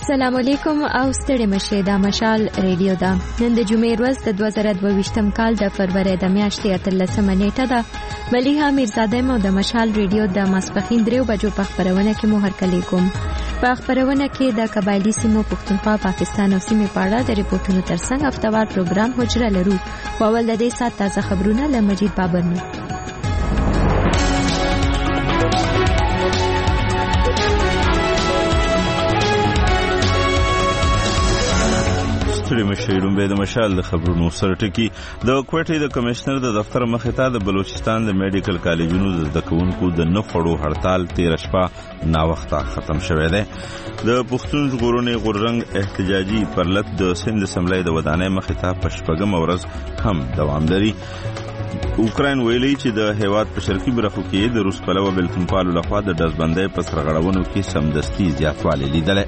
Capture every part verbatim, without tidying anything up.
السلام علیکم او ستړي مشه دا مشال ریډیو دا نن د جمعې ورځ د دوه زره دوه ویشتم کال د فروری د میاشتې اتلسمه نیټه ده. ملیحه میرزاده مو د مشال ریډیو د ماسپخین دریو بجو په خبرونه کې مو هرکلی کوم. په خبرونه کې د قبایلی سیمو پښتونخوا پاکستان او سیمې په اړه د ریپورتونو ترڅنګ هفتوار پروګرام حجره لرو. په اول د دې سات تازه خبرونه له مجید بابر نو. ستړي مشه لومبه د مشال د خبرونو سره ټکی. د کوټې د کمشنر د دفتر مخې ته د بلوچستان د میډیکل کالجونو د زده کوونکو د نه خوړو هړتال تیر شپه ناوخته ختم شوی دی. د پښتون ژغورنې غورځنګ احتجاجي پرلط د سند اسمبلی د ودانۍ مخې ته په شپږمه ورځ هم دوام لري. اوکراین ویلي چې د هیواد په شرقي برخو کې د روس پلوه بلتونپالو لخوا د ډزبندۍ په سرغړونو کې سمدستي زیاتوالی لیدلی.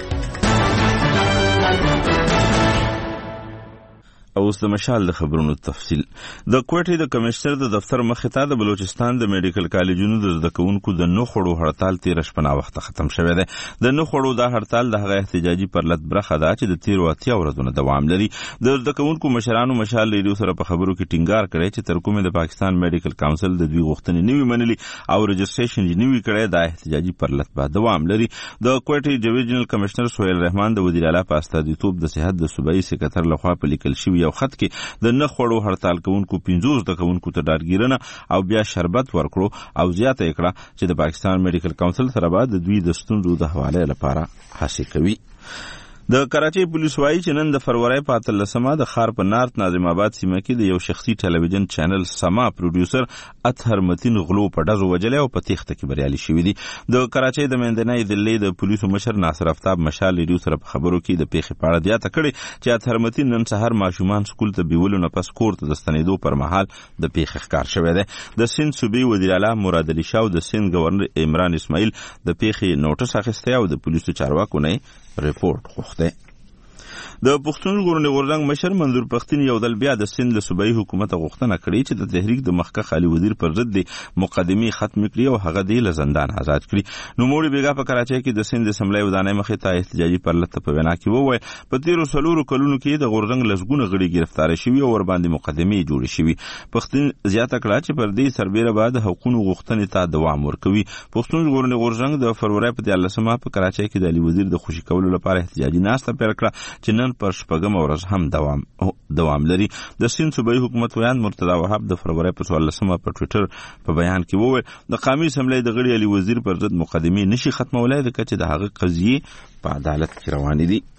اوس د مشال د خبرونو تفصیل. د کوټې د کمشنر د دفتر مخې ته د بلوچستان د میډیکل کالجونو د زده کوونکو د نه خوړو هړتال تیر شپه ناوخته ختم شوی دی. د نه خوړو دا هړتال د هغه احتجاجي پرلط برخه ده چې د تیرو اتیا ورځو دوام لري. د زده کوونکو مشرانو مشال ریډیو سره په خبرو کې ټینګار کړی چې تر کومه د پاکستان میډیکل کونسل د دوی غوښتنې نوي منلي او رجسټریشن نوي کړی دا احتجاجي پرلط به دوام لري. د کوټې ډیویژنل کمشنر سهیل رحمان د وزیر اعلی په استازیتوب د صحت د صوبایي سکرټر لخوا په لیکل شوی یو خط کې د نه خوړو هړتال کوونکو پنځوس د کوونکو ته ډارګیرنه او بیا شربت ورکړو او زیاته کړه چې د پاکستان میډیکل کونسل سره به د دوی د ستونزو د حواله لپاره هڅه کوي. د کراچۍ پولیس وایي چې نن د فروری په اتلسمه د ښار په نارت ناظم آباد سیمه کې د یو شخصي ټلویزیون چینل سما پروډیوسر اطهر متین غلو په ډزو وجلی او په تیښته کې بریالي شوي دي. د کراچۍ د منځنۍ دهلي د پولیسو مشر ناصر افتاب مشال ریډیو سره په خبرو کې د پیښې په اړه زیاته کړې چې اطهر متین نن سهار ماشومان سکول ته بیولو نه پس کور ته د ستنېدو پر مهال د پیښې ښکار شوی دی. د سند صوبې وزیر اعلی مراد علي شاه او د سند گورنر عمران اسماعیل د پیښې نوټس اخیستی او د پولیسو چارواکو نه ریپورت غوښتی. د پښتون ژغورنې غورځنګ مشر منظور پښتین یو ځل بیا د سند له صوبایي حکومت غوښتنه کړې چې د تحریک د مخکښ علي وزیر پر ضد د مقدمې ختم کړي او هغه د له زندان آزاد کړي. نوموړي بیګا په کراچۍ کې د سند اسمبلی ودانۍ مخې ته احتجاجي پرلط په وینا کې وویل په تیرو څلورو کلونو کې د غورځنګ لسګونه غړي ګرفتار شوي او ورباندې مقدمې جوړې شوي. پښتین زیاته کړه چې پر دې سربیره بعد حقوقو غوښتنې ته دوام ورکوي. پښتون ژغورنې غورځنګ د فروری په دیارلسمه په کراچۍ کې د علي وزیر د خوشي کولو لپاره احتجاجي ناسته پیل کړه چې نن پر شپږمه ورځ هم دوام دوام لري. د سند صوبایي حکومت ویان مرتضی وهاب د فروری په څوارلسمه په ټویټر په بیان کې وویل د قومي اسمبلی د غړي علي وزیر پر ضد مقدمې نشي ختمولای ځکه چې د هغه قضیې په عدالت کې روانې دي.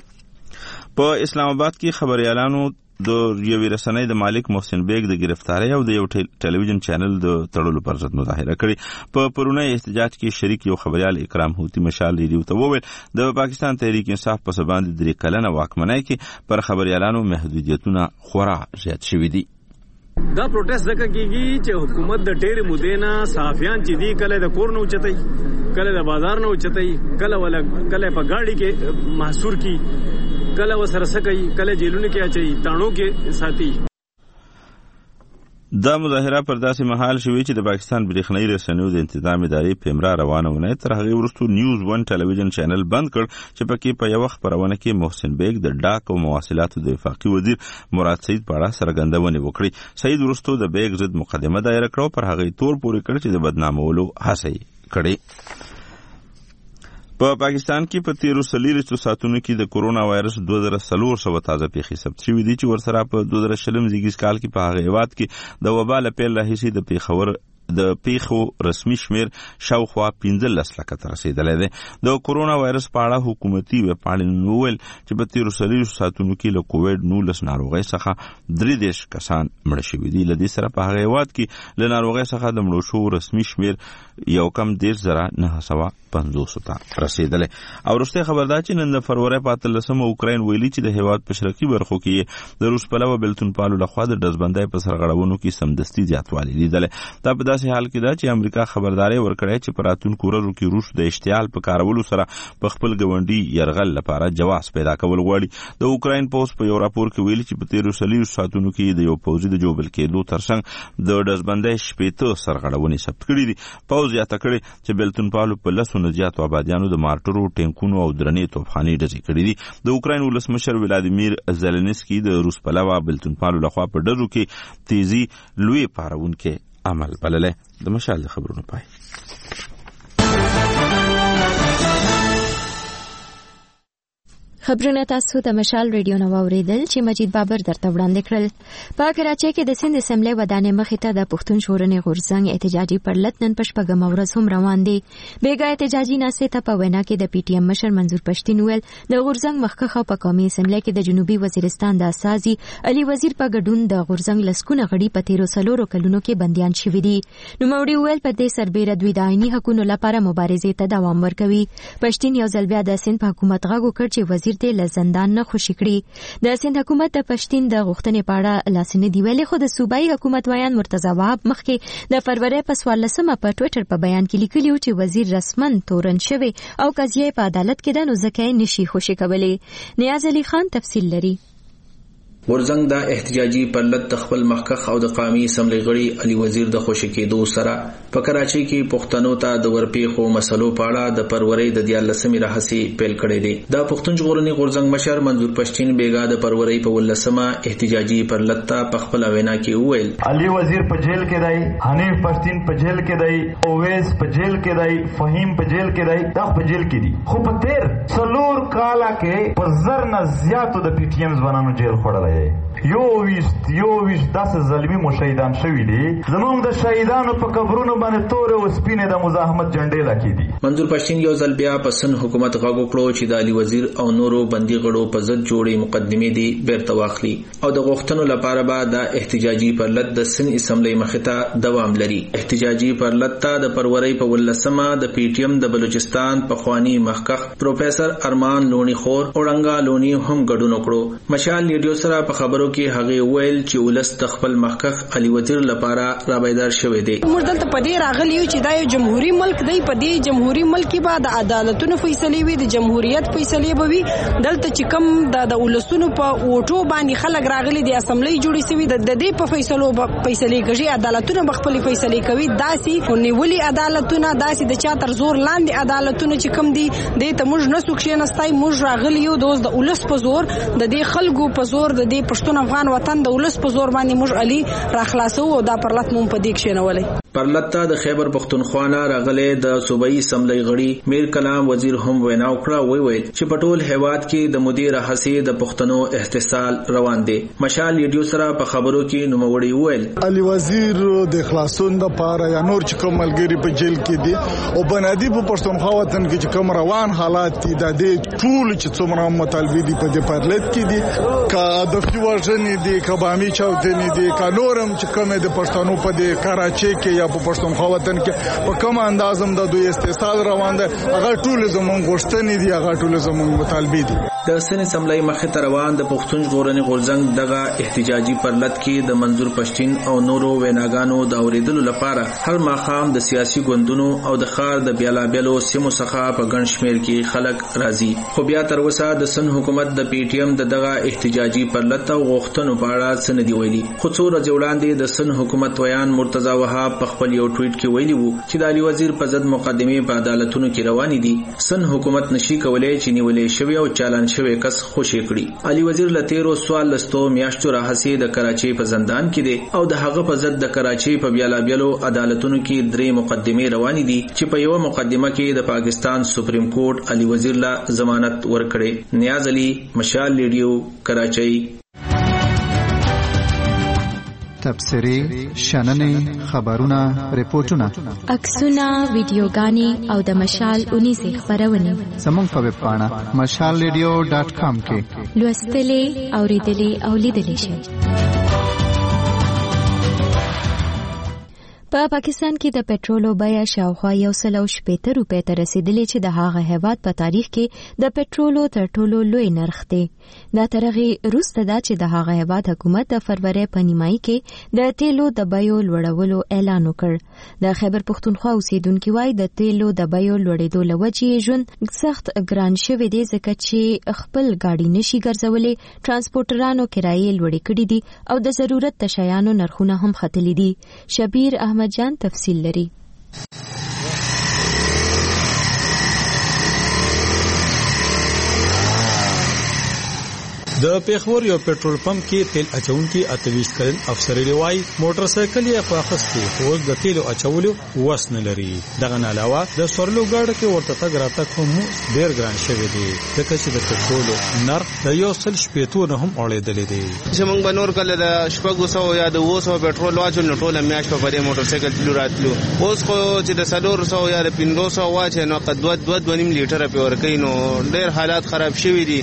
په اسلام آباد کې خبريالانو د یوې رسنۍ د مالک محسن بیگ د گرفتاری او د یو ټلویزیون چینل د تړلو پر ضد مظاهره کړې. په پرونی احتجاج کې شریک یو خبريال اکرام هوتی مشال ریډیو ته وویل د پاکستان تحریک انصاف په سباند درې کلنه واکمنۍ کې پر خبريالانو محدودیتونه خورا زیات شوي دي. دا پروټیست ځکه کیږي چې حکومت د ډېرې مودې نه صحافیان چې دي کله د کور نه اوچتوي کله د بازار نه اوچتوي کله ولا کله په ګاډي کې محصور کی کله وسره سکي کله جیلونه کې اچي تانو کې ساتي. دا مظاهره پر داسې مهال شوې چې د پاکستان برېښنایي رسنیو د انتظام ادارې په امرا روانه ونه تر هغې وروسته نیوز ون ټلویزیون چینل بند کړ چې پکې په یوه خپرونه کې محسن بیگ د ډاک او مواصلاتو د وفاقي وزیر مراد سعید په اړه څرګندونې وکړې. سعید وروسته د بیگ ضد مقدمه دایره کړه او پر هغې تور پورې کړ چې د بدنامولو هڅه یې کړې. په پاکستان کې په تیرو څلوېښتو ساعتونو کې د کورونا وایرس دوه زره څلور سوه تازه پیښې ثبت شوي دي چې ورسره په دوه زره شلم زیږیز کال کې په هغه هېواد کې د وبا له پیل راهیسې د پېښور د پیښو رسمي شمیر شاوخوا پنځلس لکه ته رسېدلی دی. د کورونا وایرس په اړه حکومتي ویبپاڼې وویل چې په تیرو څلوېښتو ساعتونو کې له کووډ نولس ناروغۍ څخه درې دېرش کسان مړه شوي دي. له دې سره په هغه هېواد کې له ناروغۍ څخه د مړو شوو رسمي شمیر یو کم دېرش زره نهه سوه پنځوسو ته رسېدلی. او وروستی خبر دا چې نن د فروری په اتلسمه اوکراین ویلي چې د هېواد په شرقي برخو کې د روس پلوه بلتونپالو لخوا د ډزبندۍ په سرغړونو کې سمدستي زیاتوالی لیدلی. دا په داسې حال کې ده چې امریکا خبرداري ورکړې چې په راتلونکو ورځو کې روس د اشتعال په کارولو سره په خپل ګاونډي یرغل لپاره جواز پیدا کول غواړي. د اوکراین پوز په یو راپور کې ویلي چې په تیرو څلوېښتو ساعتونو کې د یو پوځي د جوبل کېدو ترڅنګ د ډزبندۍ شپېته سرغړونې ثبت کړي دي. پوز یاده کړې چې بیلتون پالو په لسو نه زیاتو آبادیانو د مارټرو، ټینکونو او درنې توپخانې ډزې کړي دي. د اوکراین ولسمشر ولادیمیر زلنسکي د روس پلوه بیلتون پالو لخوا په ډزو کې تیزی لوی پارونکي عمل بللی. د مشال د خبرونو پای. خبرونه تاسو د مشال ریډیو نو اوریدل چې مجید بابر درته وړاندې کړل. په کراچۍ کې د سند اسمبلی ودانې مخې ته د پښتون ژغورنې غورځنګ احتجاجي پرلط نن په شپږمه ورځ هم روان دی. بیګا احتجاجي ناستې ته په وینا کې د پی ټی ایم مشر منظور پښتین ویل د غورځنګ مخکخه په قومي اسمبلی کې د جنوبي وزیرستان د اساسي علي وزیر په ګډون د غورځنګ لسکونه غړي په تیرو سلورو کلونو کې بنديان شوي دي. نو موري ویل په دې سربېره دوی د عیني حقوقو لپاره مبارزې ته دوام ورکوي. پښتین یو ځل بیا د سند په حکومت غږ وکړ چې وزیر ته لزندان نه خوشی کړي. د سند حکومت د پښتین د غوښتنې په اړه لاسنه دی ویلي، خو د صوبایي حکومت ویان مرتضی وهاب مخکې د فروری په څوارلسمه په ټوئیټر په بیان کې لیکلی و چې وزیر رسمن تورن شوی او قضیه په عدالت کې ده، نو ځکه یې نشي خوشی کولی. نیاز علي خان تفصیل لري. ورځنګ د احتجاجي پرلط د خپل مخکخ او د قومي اسمبلی غړي علي وزیر د خوشی کېدو سره په کراچۍ کې پښتنو ته د ورپېښو مسلو په اړه د پروري د دیارلسمې راهسي پیل کړی دی. د پښتون ژغورنې غورځنګ مشر منظور پښتین بیګا د پروري په ولسمه احتجاجي پرلط ته په خپل وینا کې وویل علي وزیر په جیل کې دی، حنیف پښتین په جیل کې دی، اویس په جیل کې دی، فهیم په جیل کې دی، دا په جیل کې دي. خو په تیر څلور کاله کې په زر نه زیاتو د پی ټی ایم ځوانانو جیل خوړلی. یو ویشت یو ویشت داسې ظلمي مو شهیدان شوي دي. زموږ د شهیدانو په قبرونو باندې تورې او سپینې د مزاحمت جنډې لګې دي. منظور پښتین یو ځل بیا په سن حکومت غږ وکړو چې د علي وزیر او نورو بندي غړو په ضد جوړې مقدمې دي بیرته واخلي او د غوښتنو لپاره به د احتجاجي پرلط د سن اسمبلی مخې ته دوام لري. احتجاجي پرلط ته د پروري په ولسمه د پی ټی ایم د بلوچستان پخوانی مخکخ پروفیسر ارمان لونی خور اورنګا لونی هم ګډون وکړو. مشال ریډیو سره په خبرو کې هغه ویل چې ولس د خپل مخکخ علي وزیر لپاره رابیدار شوی دی. موږ دلته په دې راغلی یو چې دا یو جمهوریت ملک دی. په دې جمهوریت ملک کې به د عدالتونو فیصله وي، د جمهوریت فیصله به وي. دلته چې کوم د ولسونو په ووټو باندې خلک راغلي دي، اسمبلی جوړې شوې د دې په فیصلو به فیصله کوي. عدالتونه به خپل فیصله کوي. داسي نیولي عدالتونه، داسي د چا تر زور لاندې عدالتونه چې کوم دي دې ته موږ نه سو کښېنستای. موږ راغلی یو دوست د ولس په زور، د دې خلکو په زور، د دې پښتون افغان وطن د ولس په زور باندې موږ علي راخلاصو او دا پرلط مون په دې کښېنولې. پرلط ته د خیبر پښتونخوا نه راغلي د صوبایي اسمبلی غړي میر کلام وزیر هم وینا وکړه. وی ویل چې په ټول هیواد کې د مدیر حسی د پښتنو احتسال روان دي. مشال ریډیو سره په خبرو کې نوموړي ویل علي وزیر د خلاصون د پاره یا نور چې کوم ملګری په جیل کې دي او بنادي په پښتونخوا وطن کې چې کوم روان حالات دي د دې ټول چې څومره مطالبه دي په دې پرلط کې دي، کا د فیورژن دي، کا بامی چاودنې دي، کا نورم چې کوم د پښتنو په دې کراچۍ کې یا په پښتونخوا وطن کې په کوم اندازم د دوی استحصال روان ده، هغه ټول زموږ غوښتنې دي، هغه ټول زموږ مطالبې دي. د سن اسمبلی مخې ته روان د پښتون ژغورنې غورځنګ دغه احتجاجي پرلط کې د منظور پښتین او نورو ویناګانو د اوریدلو لپاره هر ماښام د سیاسي ګوندونو او د ښار د بیلابیلو سیمو څخه په ګڼ شمېر کې خلک راځي. خو بیا تر اوسه د سن حکومت د پی ټی ایم د دغه احتجاجي پرلط او غوښتنو په اړه څه نه دي ویلي. خو څو ورځې وړاندې د سن حکومت ویان مرتضی وهاب په خپل یو ټویټ کې ویلي وو چې د علي وزیر په ضد مقدمې په عدالتونو کې روانې دي. سن حکومت نشي کولای چې نیولې شوی او چالان شوی کس خوشی کړي. علي وزیر له تیرو سوال لستو میاشتو راهسي د کراچۍ په زندان کې دی او د هغه په ضد د کراچۍ په بیلابیلو عدالتونو کې درې مقدمې روانې دي چې په یو مقدمه کې د پاکستان سپریم کورټ علي وزیر له ضمانت ورکړي. نیاز علي، مشال ریډیو، کراچۍ. تبصری، شننې، خبرونه، ریپورتونه، عکسونه، ویډیوګانې او د مشال اونیزې خبرونه زموږ په ویب پاڼه مشال ریډیو ډاټ کام کې لوستلې، اوریدلې او لیدلې شئ. په پا پاکستان کې د پټرولو بیه شاوخوا یو سل او شپېته روپۍ ته رسیدلې چې د هغه هیواد په تاریخ کې د پټرولو تر ټولو لوی نرخ دی. دا تر هغې وروسته ده چې د هغه هیواد حکومت د فروری په نیمایي کې د تیلو د بیو لوړولو اعلان وکړ. د خیبر پښتونخوا اوسیدونکي وایي د تیلو د بیو لوړېدو له وجې ژوند سخت ګران شوی دی ځکه چې خپل ګاډي نشي ګرځولی، ترانسپورټرانو کرایې لوړې کړي دي او د ضرورت د شیانو نرخونه هم ختلي دي. شبیر احمد جان تفصیل لري. د پیښور یو پېټرول پمپ کې تیل اچونکي اتویش کلن افسر لوي موټر سایکل یې خواخستي خو د تیلو اچولو وس نه لري. دغه نه علاوه د سورلو ګاډه کې ورته تګ راتګ هم ډېر ګران شوی دی ځکه چې د پېټرول نرخ د یو سل شپېتو نه هم اړېدلې دی. چې موږ به نور کله د شپږو سوو یا د اوو سوو پېټرول واچول نو ټوله میاشت په دې موټر سایکل تلو راتلو. اوس خو چې د څلور سوو یا د پنځو سوو واچي نو قد دوه دوه دوه نیم لیټره پې ورکوي نو ډېر حالات خراب شوي دي.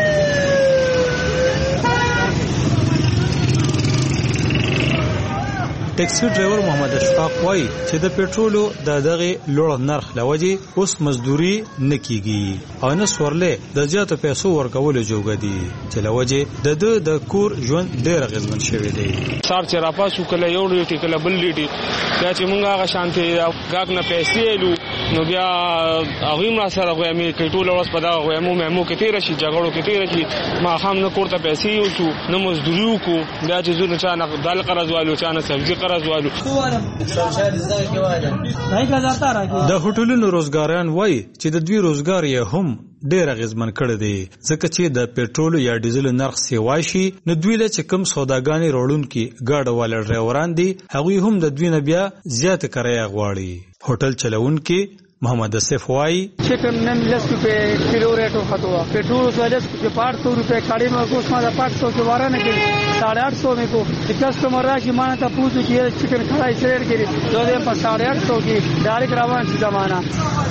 ټیکسي ډرایور محمد اشفاق وایي چې د پېټرولو د دغه لوړ نرخ لوجې اوس مزدوري نه کیږي او نه سورلې د زیاتو پیسو ورکولو جوګه دي چې لوجې د د د کور ژوند ډېر اغېزمن شوی دی. سار چې راپاسو کله یو لیټي کله بل لیټي بیا چې مونږ هغه شانتي ګاګ نه پیسې لو نو بیا هغه ما سره غوې مې کټول اوس په دا غوې مو مې مو کې تیر شي جګړو کې تیر شي ما هم نه کوړه پیسې یو شو نه مزدوري وکړو بیا چې زونه چا نه دال قرض والو چا نه سبزي قرض والو. د هوټلونو روزګاران وایي چې د دوی روزګار یې هم ډېر اغېزمن کړی دی ځکه چې د پېټرولو یا ډیزلو نرخ سیوای شي نو دوی له چې کوم سوداګانې راوړونکي ګاډه والا ډرایوران دي هغوی هم د دوی نه بیا زیاته کرایه غواړي. هوټل چلوونکي محمد اسف وائی चिकन में दस रुपए किलो रेट होता हुआ पेट्रोल चालीस के पाँच सौ रुपए खाड़ी में गोश्त मारा पाँच सौ के बारह ने गिरी साढ़े आठ सौ में को कस्टमर रहा कि माना था पूछ की चिकन खड़ा इस रेट गिरी दो दिन पर साढ़े आठ सौ की डायरेक्ट रावण जमाना.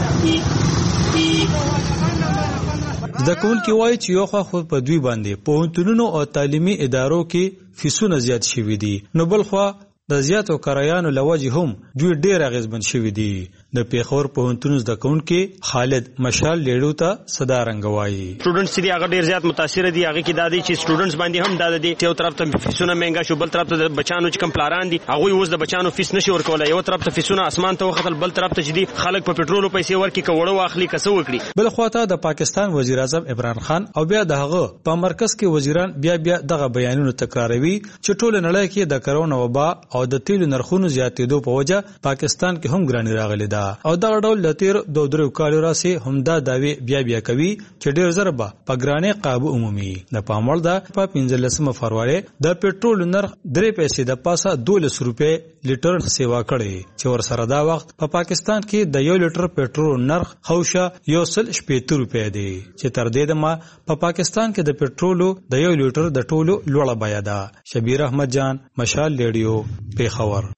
زده‌کوونکي وایي چې یو خوا خو په دوی باندې پوهنتونونو او تعلیمي ادارو کې فیسونه زیات شوي دي نو بل خوا د زیاتو کرایانو له وجې هم دوی ډېر اغېزمن شوي دي. د پیښور پوهنتون زده‌کوونکي خالد مشال لیډو ته صدا رنګ وایي سټوډنټس چې هغه ډېر زیات متاثر دي هغه کې دا دي چې سټوډنټس باندې هم دا دي یو طرف ته فیسونه مهنګا شو بل طرف ته د بچانو چې کم پلاران دي هغه اوس د بچانو فیس نشي ورکولای یو طرف ته فیسونه اسمان ته وختل بل طرف ته چې دي خلک په پېټرولو پیسې ورکړي کوړو واخلي کسو وکړي. بل خواته د پاکستان وزیر اعظم عمران خان او بیا دغه په مرکز کې وزیران بیا بیا دغه بیانونه تکراروي چې ټول نړۍ کې د کرونا وبا او د تیلو نرخونو زیاتېدو په وجه پاکستان کې هم ګراني راغلي ده او دغه ډول د تیر دوه درې کالو راسي همدا داوی بیا بیا کوي چې ډېر زر به په ګرانه قابو عمومي د پاموړ د په پنځلسمه فروری د پېټرول نرخ درې پیسې د پاسه دولس روپۍ لیټر سیوا کړي چې ور سره دا وخت په پا پاکستان کې د یو لیټر پېټرول نرخ خوشه یو سل شپېته روپۍ دی چې تر دې دمه په پا پاکستان کې د پېټرولو د یو لیټر د ټولو لوړه بیه ده. شبیر احمد جان مشال ریډیو پیښور.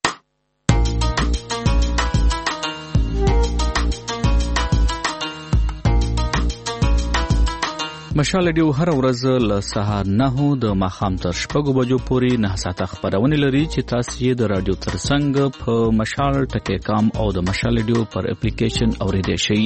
مشال ریډیو هر ورځ له سهار نهو د ماښام تر شپږو بجو پورې نه ساعته خپرونه لري چې تاسو یې د رادیو ترڅنګ په مشال ټکی کام او د مشال ریډیو پر اپلیکیشن اوریدئ شئ.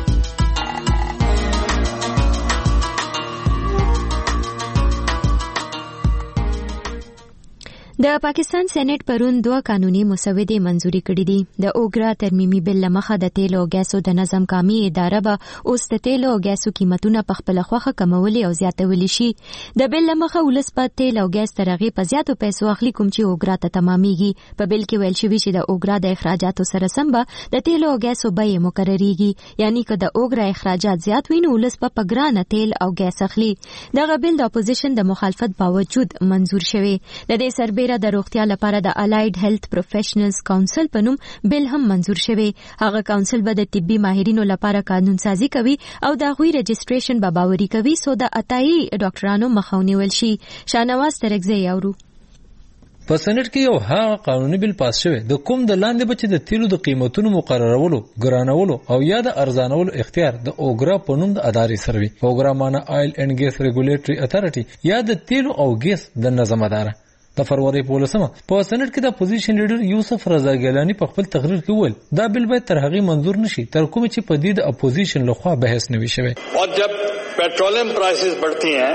د پاکستان سېنات پرون دوه قانوني مسودې منزوري کړې دي. د اوګرا ترمیمي بل لمخه د تیلو او ګیسو د نظم کامي اداره به اوس د تیلو او ګیسو قیمتونه په خپل خوخه کمولي او زیاتولي شي. د بل لمخه ولس په تیل او ګیس ترغه په زیاتو پیسو اخلي کوم چې اوګرا ته تمامېږي. په بل کې ویل شوی چې د اوګرا د اخراجاتو سره سم به د تیلو او ګیسو بیې مقرریږي یعنی که د اوګرا اخراجات زیات وي نو ولس په پګرانه تیل او ګیس اخلي. دغه بل د اپوزیشن د مخالفت باوجود منزور شوی. د دې سربېره د روغتیا لپاره د الایډ هیلث پروفیشنلز کونسل په نوم بل هم منزور شوی. هغه کونسل به د طبي ماهرینو لپاره قانون سازي کوي او د غوي رجستریشن به باوري کوي سو د اتایي ډاکټرانو مخاوني ول شي. شانواز ترګزی یورو په سېنات کې یو ها قانوني بل پاس شوی د کوم د لاندې بچ د تیلو د قیمتونو مقررولو ګرانولو او یا د ارزانولو اختیار د اوګرا په نوم د ادارې سره وي. اوګرا معنا آیل اینڈ ګیس ریګولیټري اتھارټي یا د تیلو او ګیس د نظم اداره. د فروری په لسمه په سنټ کې د اپوزیشن لیډر یوسف رضا ګیلانی په خپل تقریر کې وویل دا بل باید تر هغه منظور نشي تر کوم چې په دې د اپوزیشن لخوا بحث نه وي شوی. और जब पेट्रोलियम प्राइसेस बढ़ती हैं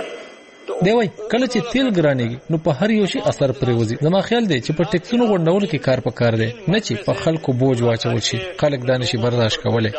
دی وای کله چې تیل ګرانېږي نو په هر یو شي اثر پرې وځي. زما خیال دی چې په ټیکسونو غونډول کې کار پکار دی نه چې په خلکو بوج واچول شي. خلک دا نشي برداشت کولای.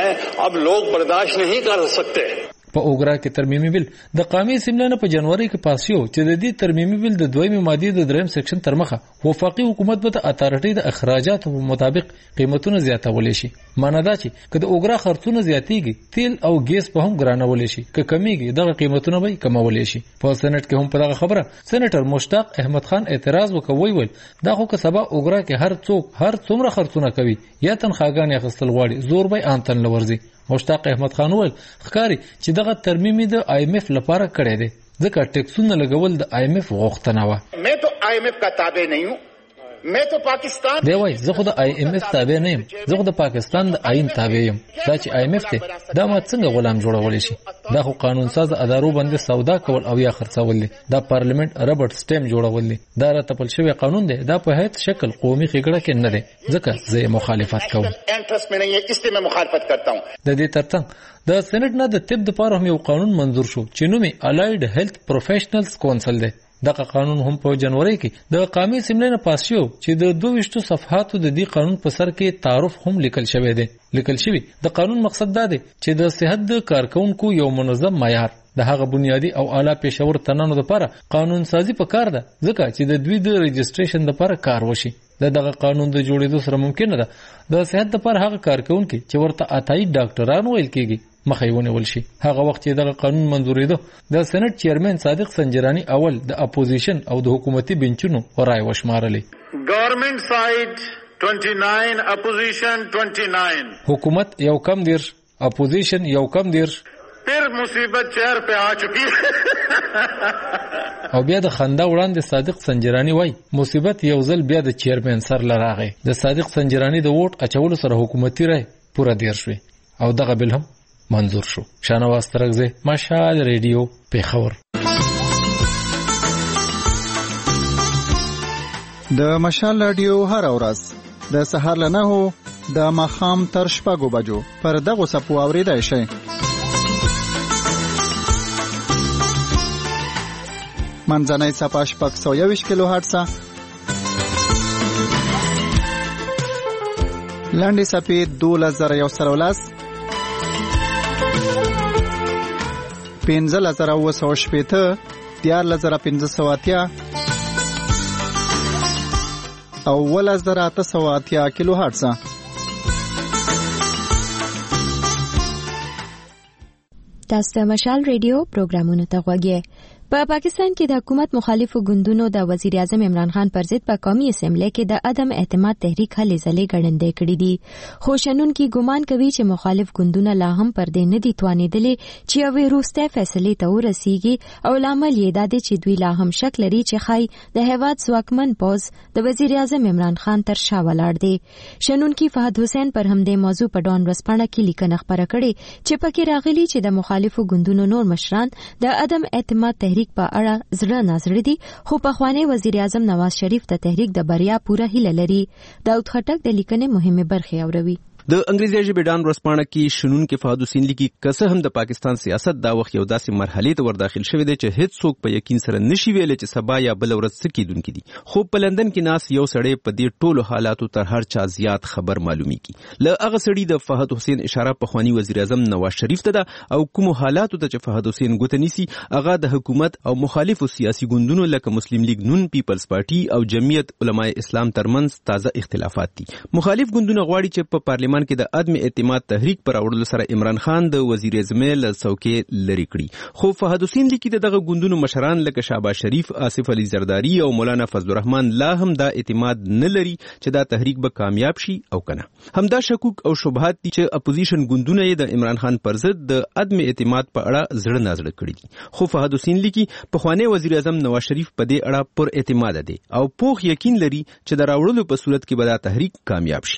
अब लोग बर्दाश्त नहीं कर सकते. په اوګرا کې ترمیمي بل د قومي اسمبلی په جنوري کې پاس شو چې د دې ترمیمي بل د دویمه ماده د دریم سیکشن تر مخه وفاقي حکومت به د اتارټي د اخراجاتو په مطابق قیمتونه زیاتول شي. معنی دا چې کله اوګرا خرڅونه زیاتېږي تیل او ګیس په هم ګرانول شي که کمیږي دغه قیمتونه به کمول شي. په سېنات کې هم په دغه خبره سېناتر مشتاق احمد خان اعتراض وکوي ویل دا خو که سبا اوګرا کې هر څوک هر څومره خرڅونه کوي یا تنخواګان اخیستل غواړي زور به آمتن لورځي. مشتاق احمد خان وویل ښکاري چې دغه ترمیمي د آی ایم ایف لپاره کړی دی ځکه ټیکسونه لګول د آی ایم ایف غوښتنه وه. मैं तो आई एम एफ का ताबे नहीं हूं मैं तो पाकिस्तान دی وای زه خو د آی ایم ایف تابع نه یم زه خو د پاکستان د آئین تابع یم. دا چې آی ایم ایف ته دا ما څنګه غلام جوړول شي. دا خو قانون ساز ادارو باندې سودا کول او یا خرڅول دي. دا پارلیمنت ربرټ سټیم جوړول دي. دا راتپل شوی قانون دی. دا په هیڅ شکل قومي خګړه کې نه دی ځکه زه مخالفت کوم. انټرست مې نه یې اس میں مخالفت کرتا ہوں. د دې ترڅنګ د سېنات نه د طب لپاره هم یو قانون منظور شو چې نوم یې الایډ هیلث پروفیشنلز کونسل دی. دغه قانون هم په جنوري کې د قومي اسمبلی نه پاس شو چې د دوه ویشتو صفحاتو د دې قانون په سر کې تعارف هم لیکل شوی دی. لیکل شوی د قانون مقصد دا دی چې د صحت د کارکونکو یو منظم معیار د هغه بنیادی او اعلی پېښور تنانو لپاره قانون سازي پکار ده ځکه چې د دوی د رجسټریشن لپاره کار وشي. د دغه قانون د جوړېدو سره ممکن ده د صحت لپاره هغه کارکونکو چې ورته اتای ډاکټران ویل کېږي مخې ونیول شي. هغه وخت چې دغه قانون منځورېده د سېنات چیرمن صادق سنجرانی اول د اپوزیشن او د حکومتي بنچونو رائے وشمارلې. گورنمنٹ سائیڈ उनतीस اپوزیشن उनतीस حکومت یو کم دیرش اپوزیشن یو کم دیرش. پھر مصیبت چہر پہ آ چکی او بیا د خندا وړاندې صادق سنجرانی وای مصیبت یو ځل بیا د چیرمن سر لراغی. د صادق سنجرانی د ووټ اچولو سره حکومتي رائے پورا دیر شوی او دغه بل هم منظور شو. شانواز ترغزه مشال ریډیو پیښور. د مشال ریډیو هر ورځ د سهار له نهو د ماښام تر شپږو بجو پر دغه سپو اوریدای شئ. منځنۍ صفحه شپږ سوه یوویشت کیلو هرټز، لاندې صفحې دولس زره یو سل او لس، پنځلس زره اوه سوه شپېته، دیارلس زره پنځه سوه اتیا او اوولس زره اته سوه اتیا کیلو هرټز. تاسو د مشال ریډیو پروګرامونو ته غوږی. په پاکستان کې د حکومت مخالفو ګوندونو د وزیر اعظم عمران خان پر ضد په قومي اسمبلی کې د عدم اعتماد تحریک هلې ځلې ګړندې کړې دي. خو شنونکي ګمان کوي چې مخالف ګوندونه لا هم پر دې نه دي توانېدلې چې یوې وروستۍ فیصلې ته ورسیږي او لامل یې دا دی چې دوی لا هم شک لري چې ښایي د هیواد ځواکمن پوځ د وزیر اعظم عمران خان تر شا ولاړ دی. شنونکي فهد حسین پر همدې موضوع په ډان ورځپاڼه کې لیکنه خپره کړې چې پکې راغلي چې د مخالفو ګوندونو نور مشران د عدم اعتماد تحریک په اړه زړه نازړه دي، خو پخوانی وزیر اعظم نواز شریف د تحریک د بریا پوره هیله لري. داود خټک د لیکنې مهمه برخه اوروي. د انګریزي ژبې ډان ورځپاڼه کې شنونکي فهد حسین لیکي که هم د پاکستان سیاست دا وخت یو داسې مرحلې ته ورداخل شوی دی چې هیڅ څوک په یقین سره نشي ویلی چې سبا یا بل ورځ څه کیدونکي دي، خو په لندن کې ناس یو سړی په دې ټولو حالاتو تر هر چا زیات خبر معلومیږي. له هغه سړي د فهد حسین اشاره پخوانی وزیر اعظم نواز شریف ته ده او کوم حالاتو ته چې فهد حسین ګوته نیسي هغه د حکومت او مخالفو سیاسي ګوندونو لکه مسلم لیگ نون، پیپلز پارټي او جمعیت علماء اسلام ترمنځ تازه اختلافات دي. مخالف ګوندونه غواړي چې په پارلیمان کې د عدم اعتماد تحریک پر اورلو سره عمران خان د وزیر اعظم له څوکۍ لري کړي، خو فهد حسین لیکي دغه ګوندونو مشران لکه شهباز شریف، آصف علي زرداری او مولانا فضل الرحمن لا هم دا اعتماد نه لري چې دا تحریک به کامیاب شي او کنه. همدا شکوک او شبهات دي چې اپوزیشن ګوندونه یې د عمران خان پر ضد د عدم اعتماد په اړه زړه نازړه کړي دي. خو فهد حسین لیکي پخوانی وزیر اعظم نواز شریف په دې اړه پر اعتماد دي او پوخ یقین لري چې د راوړلو په صورت کې به دا تحریک کامیاب شي.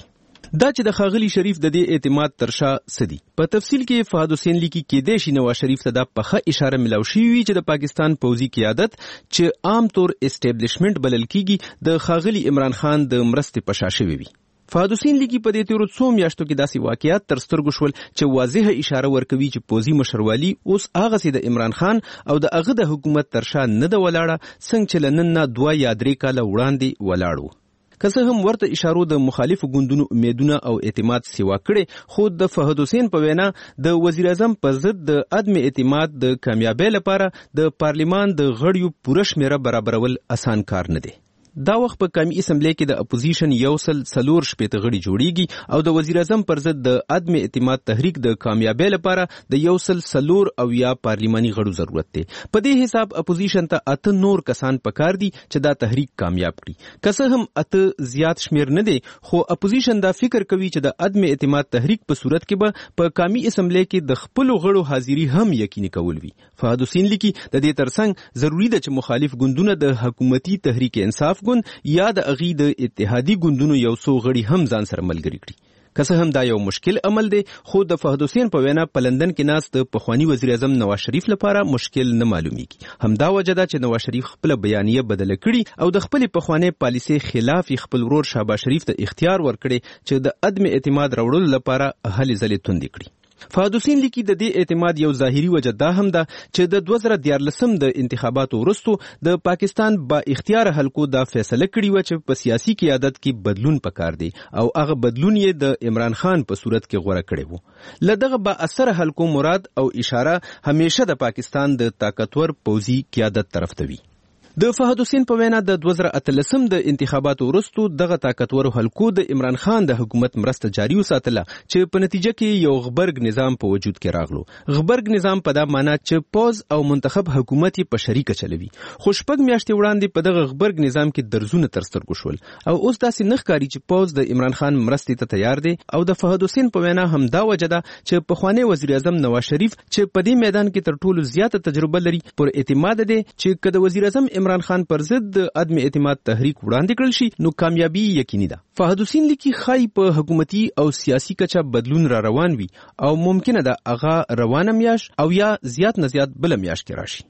دا چې د ښاغلي شریف د دې اعتماد تر شا سدي په تفصیل کې فهد حسین لیکي کېدای شي نواز شریف ته دا پخه اشاره ملاو شوې وي چې د پاکستان پوځي قیادت چې عام طور اسټابلیشمنت بلل کیږي د ښاغلي عمران خان د مرستې په شا شوی وي. فهد حسین لیکي په دې تیرو څو میاشتو کې داسې واقعیات تر سترګو شول چې واضحه اشاره ورکوي چې پوځي مشروالي اوس هغسې د عمران خان او د هغه د حکومت تر شا نه ده ولاړه څنګه چې له نن نه دوه یا درې کاله وړاندې ولاړ و. که څه هم ورته اشارو د مخالفو ګوندونو امیدونه او اعتماد سیوا کړي، خو د فهد حسین په وینا د وزیر اعظم په ضد د عدم اعتماد د کامیابی لپاره د پارلیمان د غړیو پوره شمیره برابرول اسان کار نه دی. دا وخت په قومي اسمبلی کې د اپوزیشن یو سل څلور شپېته غړي جوړیږي او د وزیر اعظم پر ضد د عدم اعتماد تحریک د کامیابی لپاره د یو سل څلور او یا پارلیماني غړو ضرورت دی. په دې حساب اپوزیشن ته اته نور کسان پکار دي چې دا تحریک کامیاب کړي. که څه هم اته زیات شمیر نه دی، خو اپوزیشن دا فکر کوي چې د عدم اعتماد تحریک په صورت کې به په قومي اسمبلی کې د خپل غړو حاضری هم یقیني کول وي. فهد حسین لیکي د دې ترڅنګ ضروری ده چې مخالف ګوندونه د حکومتي تحریک انصاف ګوند یا د اغي د اتحادی ګوندونو یو څو غړي هم ځان سره ملګری کړي. که څه هم دا یو مشکل عمل دی، خو د فهد حسین په وینا په لندن کې ناست د پخوانی وزیر اعظم نواز شریف لپاره مشکل نه معلومیږي. همدا وجه ده چې نواز شریف خپل بیانیه بدله کړي او د خپل پخوانی پالیسي خلاف خپل ورور شهباز شریف ته اختیار ورکړي چې د عدم اعتماد راوړلو لپاره هلې ځلې توندې کړي. فهد حسین لیکي د دې اعتماد یو ظاهري وجه دا هم ده چې د دوه زره دیارلسم د انتخاباتو وروسته د پاکستان با اختیار حلقو دا فیصله کړې و چې په سیاسي قیادت کې بدلون پکار دی او هغه بدلون یې د عمران خان په صورت کې غوړه کړی وو. له دغه با اثر حلقو مراد او اشاره همیشه د پاکستان د طاقتور پوځي قیادت طرف ته وي. د فهد حسین په وینا د دوه زره اتلسم د انتخاباتو وروسته دغه طاقتور حلقو د عمران خان د حکومت مرسته جاري وساتله چې په نتیجه کې یو غبرګ نظام په وجود کې راغلو. غبرګ نظام په دا معنی چې پوز او منتخب حکومت په شریکه چلوي. خو شپږ میاشتې وړاندې په دغه غبرګ نظام کې درزونه تر سترګو شول او اوس داسې نه ښکاري چې پوز د عمران خان مرستې ته تیار دی. او د فهد حسین په وینا همدا وجه ده چې پخوانی وزیر اعظم نواز شریف چې په دې میدان کې تر ټولو زیاته تجربه لري، پر اعتماد دی چې که د وزیر اعظم عمران خان پر ضد د عدم اعتماد تحریک وړاندې کړل شي نو کامیابی یقیني ده. فهد حسین لیکي خای په حکومتي او سیاسي کچه بدلون را روان وي او ممکنه ده هغه روانه میاش او یا زیات نه زیات بل میاش کې راشي.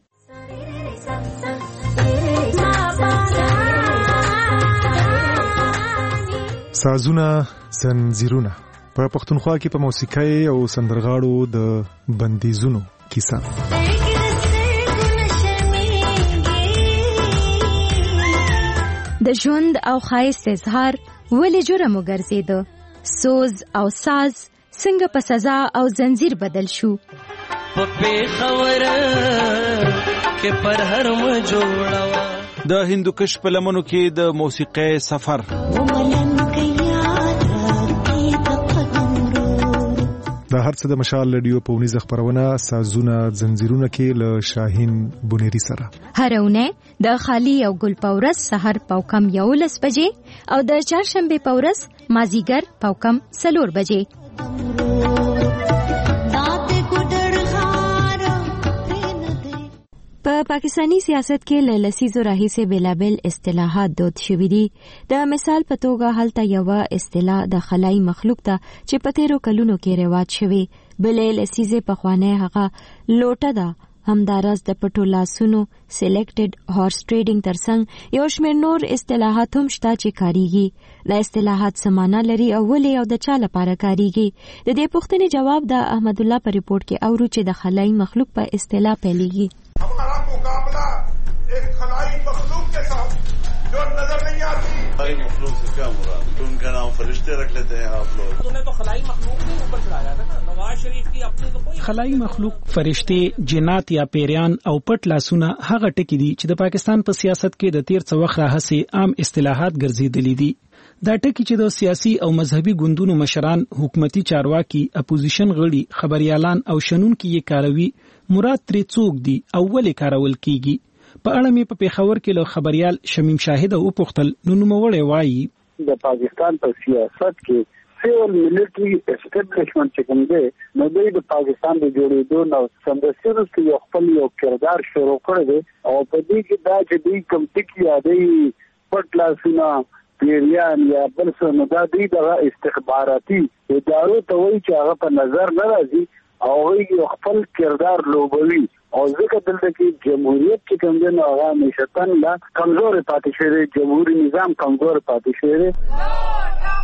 سازونه زنجیرونه په پښتونخوا کې په موسیقۍ او سندرغاړو د بندیزونو کیسه. د ژوند او ښایست اظهار ولې جرم وګرځیده؟ سوز او ساز څنګه په سزا او زنجیر بدل شو؟ په پیښور کې پر هر م جوړوا د هندوکش په لمنو کې د موسیقۍ سفر. د هر څه د مشال رادیو په ونیزه خبرونه سازونه زنجیرونه کې له شاهین بونيري سره هرونه د خالی او ګل پورس سحر پاوکم یولس بجې او د چهارشنبه پورس مازیګر پاوکم سلور بجې. په پا پاکستانی سیاست کې له لسیزو راهیسې بېلابېل اصطلاحات دود شوي دي. د مثال په توګه هلته یوه اصطلاح د خلایي مخلوق ته چې په تیرو کلونو کې رواج شوی، بلې لسیزې پخوانی هغه لوټه ده. همداراز د پټو لاسونو سلیکټډ هارس ټریډینګ ترڅنګ یو شمېر نور اصطلاحات هم شته چې کاریږي. دا اصطلاحات څه معنا لري او ولې او د چا لپاره کاریږي؟ د دې پوښتنې جواب د احمد الله په ریپورت کې اورو چې د خلایي مخلوق په اصطلاح پیلېږي. हमारा मुकाबला एक खलाई मखलूक के साथ जो नजर नहीं आती. खलाई मखलूक से क्या मुराद? तो उनका नाम फरिश्ते रख लेते हैं आप लोग. तुमने तो खलाई मखलूक नहीं ऊपर चढ़ाया था ना. नवाज शरीफ की अपनी तो कोई خلایي مخلوق فرشته، جنات یا پیریان او پټ لاسونه هغه ټکي دي چې د پاکستان په سیاست کې د تیر څو وخت راهسې عام اصطلاحات ګرځېدلې دي. دا ټکي چې د سیاسي او مذهبي ګوندونو مشران، حکومتي چارواکي، اپوزیشن غړي، خبريالان او شنونکي یې کاروي. مراد ترې څوک دي او ولې کارول کیږي؟ په اړه مې په پیښور کې له خبريال شمیم شاهد او پوښتل. نو نوموړی وایي د پاکستان په سیاست کې سیول ملټری اسټابلیشمنت چې کوم دی نو دوی د پاکستان د جوړېدو نو سمدستي وروسته یو خپل یو کردار شروع کړی دی او په دې کې دا چې دوی کوم ټکي یادوي پټ لاسونه، پیریان یا بل څه نو دا دوی دغه استخباراتي ادارو ته وایي چې هغه په نظر نه راځي او هغوی خپل کردار لوبوي او ځکه دلته کې جمهوریت چې کوم دی نو هغه همیشتن لا کمزورې پاتې شوی دی، جمهوري نظام کمزور پاتې شوی دی.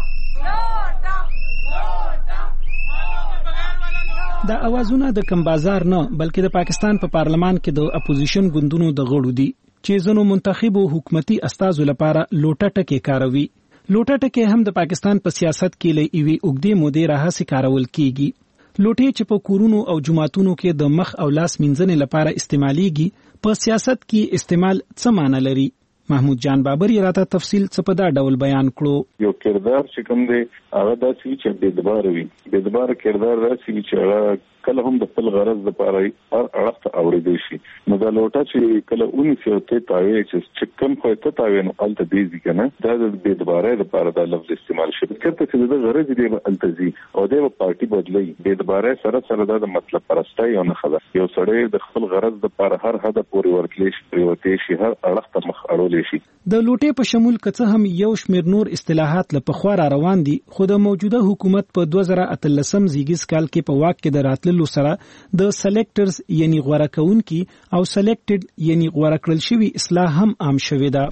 دا اوازونه د کم بازار نه بلکې د پاکستان په پا پارلمان کې د اپوزیشن ګوندونو د غړو دي چې ځینو منتخبو حکومتي استازو لپاره لوټه ټکي کاروي. لوټه ټکي هم د پاکستان په سیاست کې له ایوي اوږدې مودې راهیسې کارول کیږي. لوټې چې په کورونو او جماعتونو کې د مخ او لاس مینځنې لپاره استعماليږي، په سیاست کې استعمال څه معنی لري؟ محمود جان بابر یې راته تفصیل څه په دا ډول بیان کړو. یو کردار چې کوم دی هغه داسې چې بېدبار وي، بېدبار کردار داسې چې هغه کله هم د خپل غرض لپاره هر اړخ ته اورېدی شي. نو دا لوټه چې کله ونیسي او ته تاوې چې کوم خو ته تاوې نو هلته دی که نه، دا د بېدبارۍ لپاره دا لفظ استعمال شي. چېرته چې د غرض دی به هلته ځي او دی به پارټي بدلوي. بېدبارۍ سره سره دا د مطلب پرستی یو نښه ده. یو سړی د خپل غرض لپاره هر هدف پورې ورتلی شي، پرېوتی شي، هر اړخ ته مخ اړولی شي. د لوټې په شمول که څه هم یو شمېر نور اصطلاحات له پخوا را روان دي، خو د موجوده حکومت په دوه زره اتلسم زیږیز کال کې په واک کې د راتللو سره د سلیکټرز یعنی غوړه کوونکي او سلیکټډ یعنی غوړه کړل شوی اصطلاح هم عام شوې ده.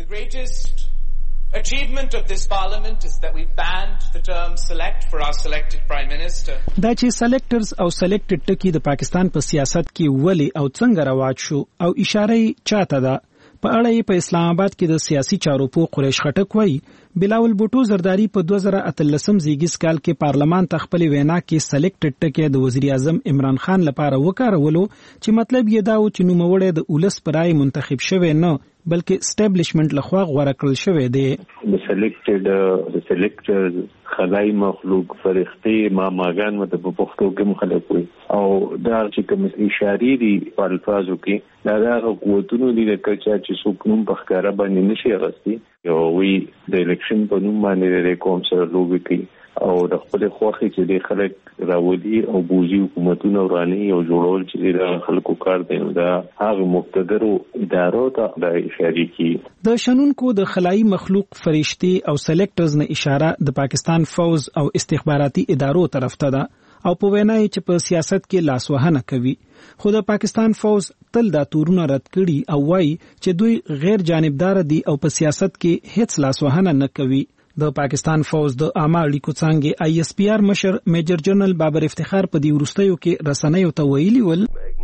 Achievement of this parliament is that we banned the term select for our selected prime minister. دا چې سلیکټرز او سلیکټډ ټکی د پاکستان په سیاست کې ولې او څنګه رواج شو او اشاره چاته ده، په اړه یې په اسلام آباد کې د سیاسي چارو په قریش خټک وایي بلاول بوټو زرداری په دوه زره اتلسم زیږیز کال کې پارلمان ته خپل وینا کې سلیکټډ ټکی د وزیر اعظم عمران خان لپاره وکارولو چې مطلب یې دا و چې نوموړی د ولس پر رای منتخب شوی نه بلکې اسټابلیشمنت لخوا غوړه کړل شوی دی. د سلیکټډ د سلیکټر خدای مخلوق فرښتې ما ماګان مته په پښتو کې مخالف وي او دا چې کوم اشارې دي په الفاظو کې دا د قوتونو دي د کچا چې څوک نوم په ښکارا باندې نشي اغستی یو وی د الیکشن په نوم باندې د کوم سره لوبي کوي او د خپل خوخي چې د خلک راودي او بوزي حکومتونو وراني او جوړول چې د خلکو کار دی دا هغه مقتدرو ادارو ته د اشارې کی. د شنونکو د خلایي مخلوق فرښتې او سلیکټرز نه اشاره د پاکستان فوز او استخباراتي ادارو طرف ته ده او په وینا چې په سیاست کې لاسوهنه کوي، خو د پاکستان فوز تل دا تورونه رد کړي او وایي چې دوی غیر جانبدار دي او په سیاست کې هیڅ لاسوهنه نه کوي. د پاکستان فوز د عامه اړیکو څانګې آی اس پی آر مشر میجر جنرال بابر افتخار په دې وروستیو کې رسنیو ته ویلي ول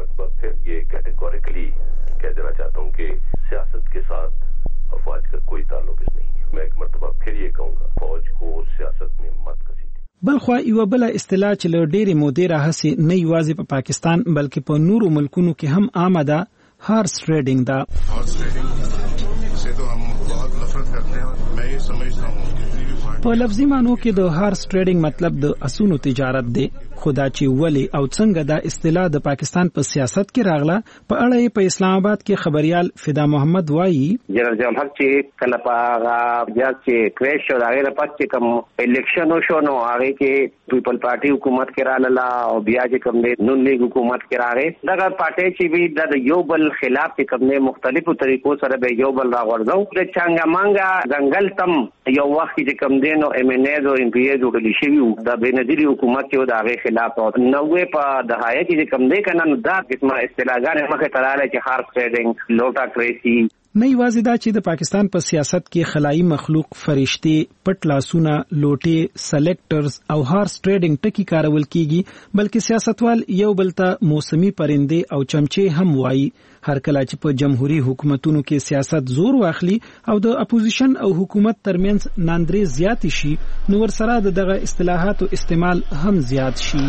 सियासत के साथ अफवाज का कोई ताल्लुक नहीं है. मैं एक मर्तबा फिर ये कहूँगा फौज को सियासत में मत घसीटें. بلخوا یو بل اصطلاح چې له ډېرې مودې راهیسې نه یوازې په پاکستان بلکې په نورو ملکونو کې هم عامه ده، هارس ټریډینګ ده. हॉर्स ट्रेडिंग से तो हम बहुत नफरत करते हैं. मैं ये समझता हूँ په لفظي معنو کې د هارس ټریډینګ مطلب د اسونو تجارت دی، خدا چې ولې او څنګه دا اصطلاح د پاکستان په سیاست کې راغله په اړه یې په اسلام آباد کې خبريال فدا محمد وایي جنرال جان حق چې کله په بیا چې کریش شو هغه د پات چې کوم الیکشن شو نو هغه کې پیپل پارټي حکومت کې رااله او بیا چې کوم د نون لیگ حکومت کې راغی دا پارټي چې به د یو بل خلاف چې کوم نه مختلفو طریقو سره به یو بل راغورځو د چانګا مانګا ځنګل تم یو وخت چې کوم دینو ایم ان ایز او ام پی ایز جوړل شي د بنظیری حکومت کې د هغه خلاف او نوې په دهایه کې کوم دی کنه نو دا قسمه اصطلاحګان مخه تراله چې هارس ټریډینګ لوټا کریسی نه یوازې دا چې د پاکستان په سیاست کې خلایي مخلوق فرښتې پټ لاسونه لوټې سلیکټرز او هارس ټریډینګ ټکی کارول کیږي بلکې سیاستوال یو بل ته موسمي پرندې او چمچې هم وایي. هر کله چې په جمهوریت حکومتونو کې سیاست زور واخلي او د اپوزیشن او حکومت ترمنځ ناندري زیات شي نو ورسره دغه اصطلاحاتو استعمال هم زیات شي.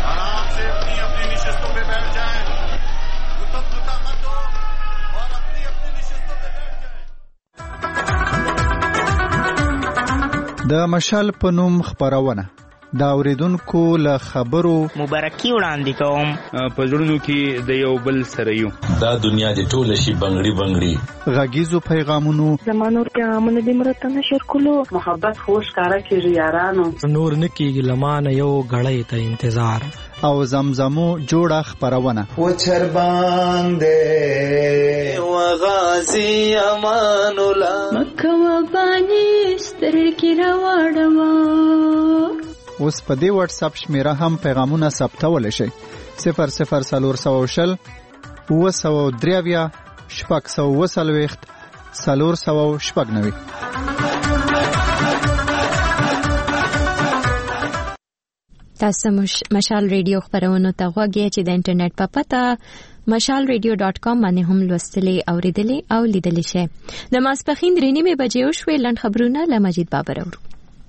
د مشال په نوم خبرونه دا اوریدونکو له خبرو مبارکي وړاندې کوم په زړونو کې د یو بل سره یو دا دنیا د ټول شي بنگړي بنگړي غږیزو پیغامونو زمانو پیغامونه د مرته نشر کولو محبت خوش کارا کیږي یارانو نور نکیږي لمانه یو غړې ته انتظار او زمزمو جوړه خبرونه و چر باندې و غازی امان الله مکه و بانی سترګې کې راوړما. اوس په دې واتس اپ شمیره هم پیغامونه ثبتولی شئ. صفر صفر څلور سوه شل اوه سوه درې اویا شپږ سوه اوه څلوېښت څلور سوه شپږ نوي. تاسو مشال ریډیو خبرونو ته غوږ یې چې د انټرنیټ په پته مشال ریډیو ډاټ کام باندې هم لوستلی اوریدلی او لیدلی شئ. د ماسپښین درې نیمې بجې وشوې. لنډ خبرونه له مجید بابر اورو.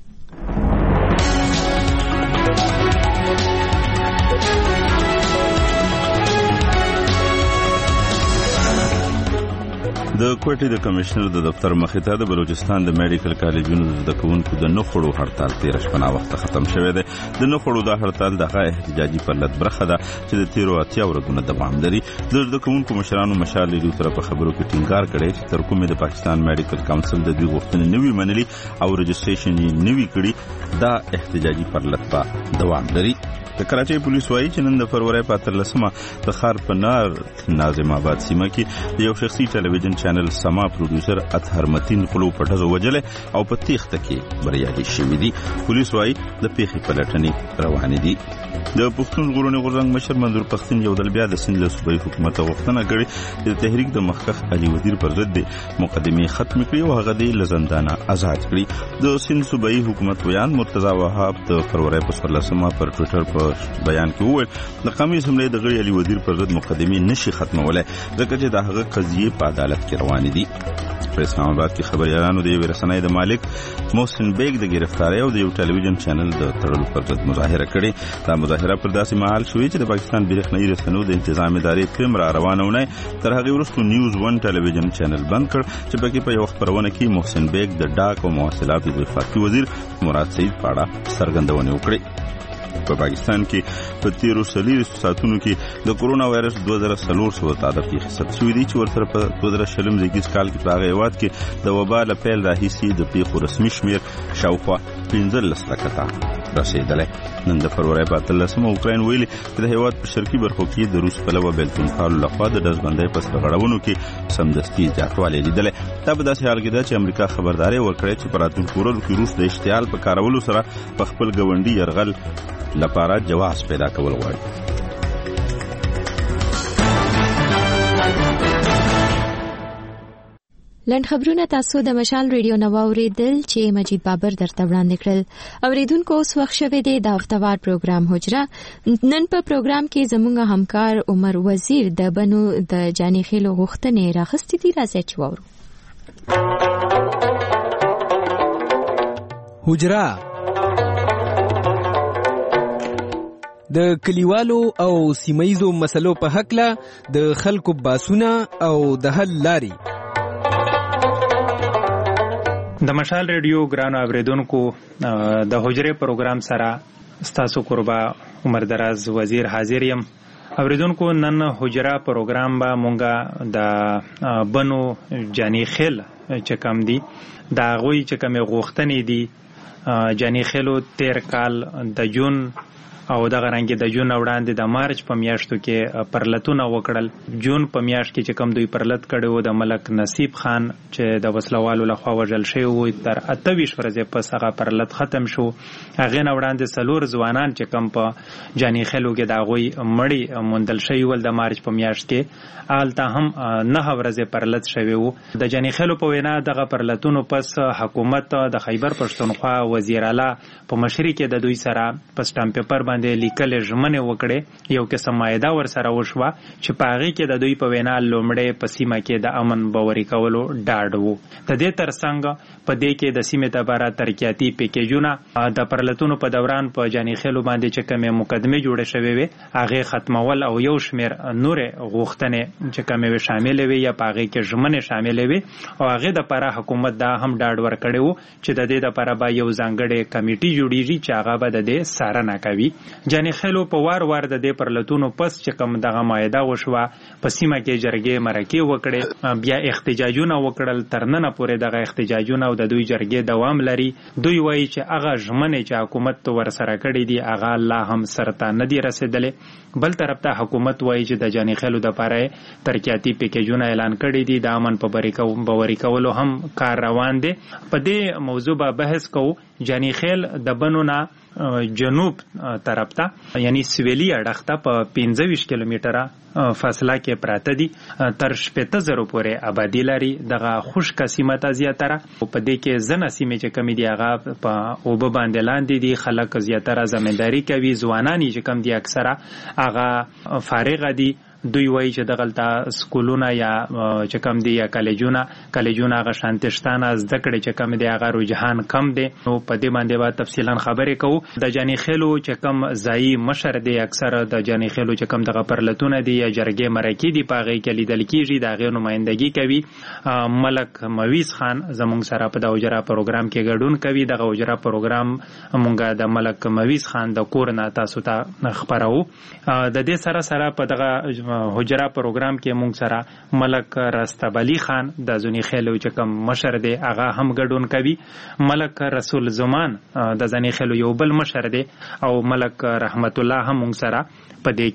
د کوټې د کمشنر د دفتر مخې ته د بلوچستان د میډیکل کالجونو د زده کوونکو د نه خوړو هړتال تېره شپه ناوخته ختم شوی دی. د نه خوړو دا هړتال دغه احتجاجي پرلت برخه ده چې د تېرو اتیا ورځو دوام لري. د زده کوونکو مشرانو مشال ریډیو سره په خبرو کې ټینګار کړی چې تر کومې د پاکستان میډیکل کونسل د دوی غوښتنې نه وي منلي او رجسټریشن یې نه وي کړي، دا احتجاجي پرلت به دوام لري. د کراچۍ پولیس وایي چې نن د فروری په اتلسمه د ښار په نار ناظم آباد سیمه کې یو شخصي ټلویزیون چینل سما پروډوسر اطهر متین خلو په ډزو وجلی او په تیښته کې بریالي شوي دي. پولیس وایي د پیښې پلټنې روانې دي. د پښتون ژغورنې غورځنګ مشر منظور پښتون یو ځل بیا د سند له صوبایي حکومت غوښتنه کړې چې د تحریک د مخکښ علي وزیر پر ضد د مقدمې ختم کړي او هغه د له زندانه آزاد کړي. د سند صوبایي حکومت ویان مرتضی وهاب د فروری په څوارلسمه پر ټویټر په بیان کې وویل د قومي اسمبلۍ د غړي علي وزیر پر ضد مقدمې نشي ختمولی ځکه چې د هغه قضیې په عدالت کې روانې دي. په اسلام آباد کې خبريالانو د یوې رسنۍ د مالک محسن بیگ د گرفتاری او د یو ټلویزیون چینل د تړلو پر ضد مظاهره کړې. دا مظاهره پر داسې مهال شوې چې د پاکستان برېښنایي رسنیو د انتظام ادارې پرېم را روانه ونه تر هغې وروسته نیوز ون ټلویزیون چینل بند کړ چې پکې په یو خپرونه کې محسن بیگ د ډاک او مواصلاتو د وفاقي وزیر مراد سعید په اړه څرګندونې وکړې. په پاکستان کې په تیرو څلوېښتو ساعتونو کې د کورونا وایرس دوه زره څلور سوه تعداد پیښې ثبت شوي دي چې ورسره په دوه زره شلم زېږدیز کال کې په هغه هېواد کې د وبا له پیل راهیسې د پیښو رسمي شمېر شاوخوا پنځلس لکه ته رسېدلی. نن د فروری په اتلسمه اوکراین ویلي چې د هېواد په شرقي برخو کې د روس پلوه بېلتونخوالو لخوا د ډزبندۍ په سرغړونو کې سمدستي زیاتوالی لیدلی. دا په داسې حال کې ده چې امریکا خبرداری ورکړې چې په راتلونکو ورځو کې روس د اشتعال په کارولو سره په خپل ګاونډي یرغل لپاره جواز پیدا کول غواړي. لنډ خبرونه تاسو د مشال ریډیو نو اوریدل چې مجید بابر درته وړاندې کړل. اوریدونکو اوس وخت شوی دی د هفتهوار پروګرام حجره. نن په پروګرام کې زموږ همکار عمر وزیر د بنو د جاني خېلو غوښتنې راخستې دي. راځي چې وورو. حجره د کلیوالو او سیمایزو مسلو په حقله د خلکو باسونه او د حل لاري. د مشال ریډیو ګرانو اوریدونکو د حجره پروګرام سره ستاسو قربا عمر دراز وزیر حاضر یم. اوریدونکو نن حجره پروګرام با مونږه د بنو جانی خیل چې کم دي دا غوي چې کم غوښتنې دي جانی خیلو تیر کال د جون او دغه رنګ د جون وړاندې د مارچ په میاشتو کې پرلتونه وکړل. جون په میاشت کې چې کم دوی پرلت کړو د ملک نصیب خان چې د وسلوالو لخوا وژل شوی و تر اتهویشت ورځې پس هغه پرلت ختم شو. هغې نه وړاندې څلور ځوانان چې کم په جاني خیلو کې د هغوی مړي موندل شوي ول د مارچ په میاشت کې هلته هم نهه ورځې پرلت شوی و. د جاني خیلو په وینا دغه پرلتونو پس حکومت د خیبر پښتونخوا وزیر اعلی په مشرۍ کې د دوی سره په سټامپ پیپر باندې لیکل ژمنې وکړې. یو قسم معاهده ورسره وشوه چې په هغې کې د دوی په وینا لومړی په سیمه کې د امن باوري کولو ډاډ و. د دې ترڅنګ په دې کې د سیمې دپاره ترقیاتي پیکیجونه د پرلتونو په دوران په جاني خیلو باندې چې کومې مقدمې جوړې شوې وې هغې ختمول او یو شمېر نورې غوښتنې چې کومې وې شاملې وې یا په هغې کې ژمنې شاملې وې او هغې دپاره حکومت دا هم ډاډ ورکړی و چې د دې دپاره به یو ځانګړې کمیټي جوړېږي چې هغه به د دې څارنه کوي. جاني خیلو په وار وار د دې پرلتونو پس چې کوم دغه مایده وشوه په سیمه کې جرګې مرکې وکړې، بیا احتجاجونه وکړل، ترننه پورې دغه احتجاجونه او د دوی جرګې دوام لري. دوی وایي چې هغه ژمنې چې حکومت ورسره کړې دي هغه لا هم سرته نه دي رسېدلې. بل طرف ته حکومت وایي چې د جاني خیلو دپاره ترقیاتي پیکیجونه اعلان کړي دي، د امن په باوري کولو هم کار روان دی. په دې موضوع به بحث کوو. جاني خیل د بنو نه جنوب طرف ته یعنی سویلي اړخ ته په پنځه ویشت کیلومتره فاصله کې پراته دي، تر شپېته زرو پورې آبادي لري. دغه خشکه سیمه ته زیاتره په دې کې ځنه سیمې چې کمې دي هغه په اوبه باندې لاندې دي، خلک زیاتره زمینداري کوي، ځوانان چې کم دي اکثره هغه فارغه دي. دوی وایي چې دغلته سکولونه یا چې کم دي یا کالجونه کالجونه هغه شانتشتانه زده کړې چې کم دي هغه رجحان کم دی. نو په دې باندې به تفصیلا خبرې کوو. د جاني خیلو چې کم ځایي مشر دی، اکثره د جاني خیلو چې کم دغه پرلتونه دي یا جرګې مرکې دي په هغې کې لیدل کېږي، د هغې نمایندګي کوي. ملک مویز خان زموږ سره په د اجرا پروګرام کې ګډون کوي. دغه اجرا پروګرام مونږ د ملک مویز خان د کور نه تاسو ته خپروو. د دې سره سره په دغه حجرا پروګرام کې مونږ سره ملک رستبلی خان د زونی خیلو چې کوم مشر دی هغه هم ګډون کوي. ملک رسول زمان د زونی خیلو یو بل مشر دی او ملک رحمت الله هم مونږ سره په دې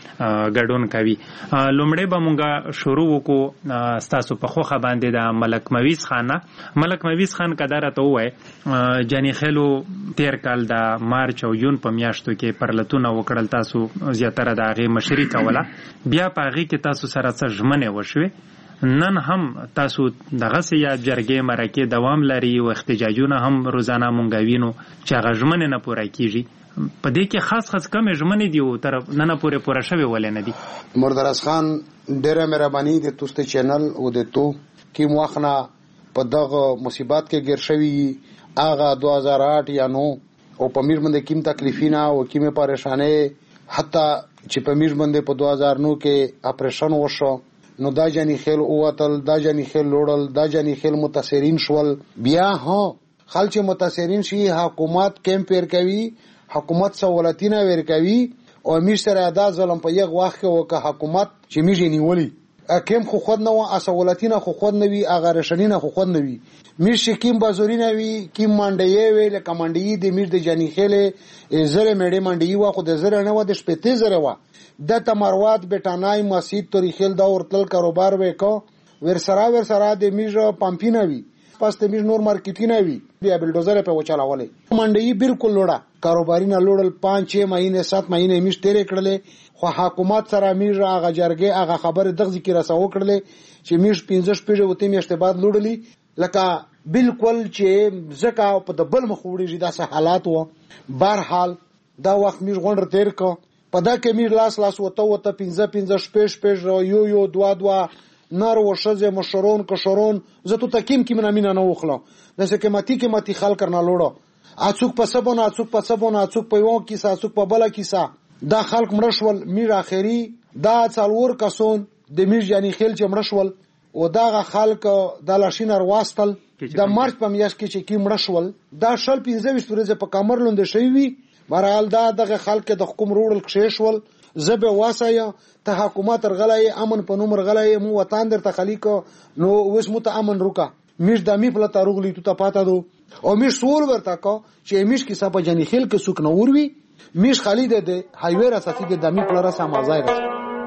کې ګډون کوي. لومړی به مونږه شروع وکړو ستاسو په خوخه باندې د ملک مویز خان. ملک مویز خان کداره ته ووایي جاني خیلو تیر کال د مارچ او جون په میاشتو کې پرلتونه وکړل، تاسو زیاتره د هغې مشري کوله، بیا په هغې کې تاسو سره څه ژمنې وشوې. نن هم تاسو دغسې یا جرګې مرکې دوام لري او احتجاجونه هم روزانه مونږ وینو چې هغه ژمنې نه پوره کېږي. په دې کې خاص خاص کمې ژمنې دي او تر نن پورې پوره شوې ولې نه دي؟ مردراز خان ډېره مهرباني د توسته چینل او د تو کې موخنه په دغه مصیبت کې ګیر شوي هغه دو هزار آٹھ یا نو او په میر باندې کیم تکلیفینا او کیمه پریشانه حتی چې په میر باندې په دو هزار نو کې اپریشن وشو نو دا جاني خیل اوتل، دا جاني خیل لوړل، دا جاني خیل متاثرین شول. بیا ها خلک متاثرین شي حکومت کیمپیر کوي، حکومت سہولتونه ور کوي او امیر سره ادا ظلم په یغ وخت کې وکه حکومت چې میږي نیولي اکم خو خود نه و سہولتونه خو خود نه وی اگر رشنینه خو خود نه وی میر شکیم بازورینه وی کیم منډي وی له کمانډي د میر د جاني خېله زره مېډه منډي و خو د زره نه و د شپته زره و د تمروات بټانای مسجد تاریخل دا ورتل کاروبار وکاو ورسرا ورسرا د میر پمپینه وی پس د میر نور مارکیټینه وی بیا بلډوزر په وچالاولې منډي بالکل لوړه کاروباري نه لوړل پانچ چھ مہینے سات مہینے میر تیرې کړلې خو حکومت سره میر هغه جرګه هغه خبره دغه ذکر رساو کړلې چې میر پنځه شپږ وته میاشتې بعد لوړلې لکه بالکل چې زکه په د بل مخ وړي داسې حالات وو. بهرحال دا وخت میر غونډه تیر کو په دا کې میر لاس لاس وته وته پنځه پنځه شپږ شپږ یو یو دوا دوا نار و شزه مشرون کشرون زه تو تکیم کی من امینه نه وخلا نسه کې ماتي کې ماتي خال کرنا لوړو اڅوک په سبونه اڅوک په سبونه اڅوک په یو کیسه اڅوک په بل کیسه دا خلق مړشول میر اخیری دا څلور کسون د میر جاني خیل چې مړشول او دا خلق د لاشینر واستل د مارچ په میاشت کې چې کی مړشول دا شل پنځه ویشت ورځې په کمرلوند شوی وی برحال دا دغه خلق د حکومت روړل کښېشول زبه واسایا ته حکومت رغلای امن په نوم رغلای مو وطن در تخلیق نو وس مت امن روکا میر د می په تاروغلی تو ته پاتا دو او میر سول ورتا کو چې میش کی صاحب جاني خیل کې سوک نور وی میش خالد د هایویر اساسی د دمی په لاره سمازای راځي.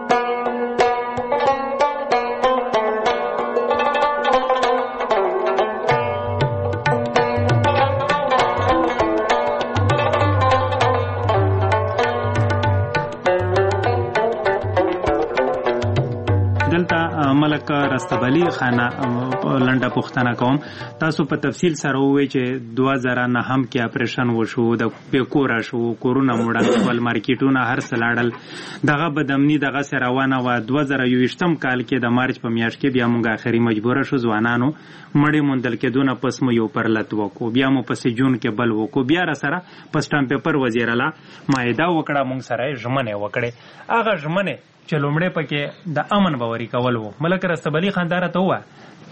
ملک رستبلی خانه لنډه پوښتنه کوم تاسو په تفصیل سره ووایئ چې دوه زره نه هم کې اپریشن وشو د پیکوره شو کورونه موړل ول مارکیټونه هر څه لاړل دغه بدامني دغه سره روانه و دوه زره یوویشتم کال کې د مارچ په میاشت کې بیا موږ اخري مجبوره شو ځوانانو مړې موندل کېدونه پس مو یو پرلت وکړو بیا مو پسې جون کې بل وکړو بیا را سره په سټامپ پیپر وزیر الله مایده وکړه موږ سره ژمنې وکړې هغه ژمنې چې لومړی پکې د امن باوري کول وو. ملک رستبلی خاندار ته ووایه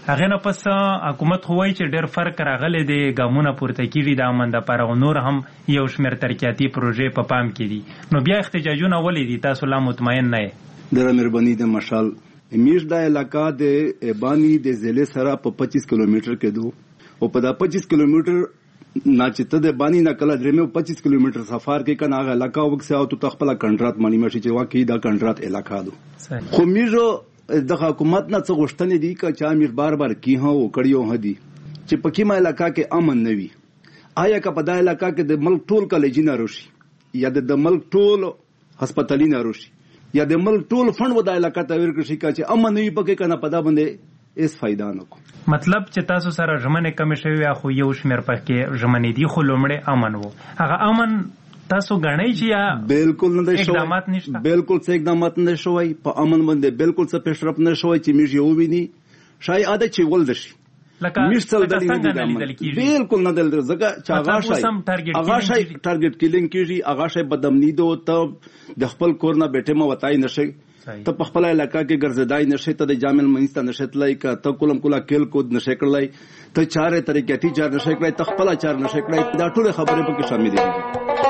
هغه نه پس حکومت خو وایي چې ډېر فرق راغلی دی، ګامونه پورته کیږي د امن دپاره او نور هم یو شمېر ترقیاتي پروژې په پام کې دي، نو بیا احتجاجونه ولې دي؟ تاسو لا مطمئن نه یې؟ ډېره مهرباني د مشال میش دا علاقہ د بانی د ضلع سره په پچیس کیلومتر کې دو او په دا پچیس کیلومتر نه چې ته د بانی نه کله درې پچیس کیلومتر سفر کې کنه هغه علاقہ وکسه او ته خپل کنټرات مانی مشي چې واقعي دا کنټرات علاقہ دو. خو میجو د حکومت نه څه غوښتنې دي چې چا میر بار بار کیه او کړیو هدي چې پکې ما علاقہ کې امن نوي. آیا که په دا علاقہ کې د ملک ټول کالجی نه روشي یا د ملک ټول هسپتالي نه روشي یا د ملک ټول فند ودا علاقہ ته ورکړي چې امن نوي پکې کنه پدا باندې اس فائدہ نه کو. مطلب چې تاسو سره ژمنې کم شوی خو یو شمیر پکې ژمنې دي خو لومړی امن وو، هغه امن تاسو غنئ چې یا بالکل نه شوی؟ اقدامات نشته، بالکل څه اقدامات نه شوی په امن باندې، بالکل څه پیشرفت نه شوی چې میږي یو ویني شای عادت چې ول دشي لکه څنګه نه لیدل کیږي. بالکل نه دل زګه چې هغه شای هغه شای ټارګټ کیلینګ کیږي، هغه شای بدامنی دو ته د خپل کور نه بیٹه ما وتاي نشي، ته په خپل علاقہ کې ګرځیدای نشي، ته د جامل منځ ته نشتلای کا ته کولم کولا کېل کود نشي کړلای، ته چارې طریقې چار نشي کړلای، ته خپل چار نشي کړلای. دا ټول خبرې په کې شامل دي.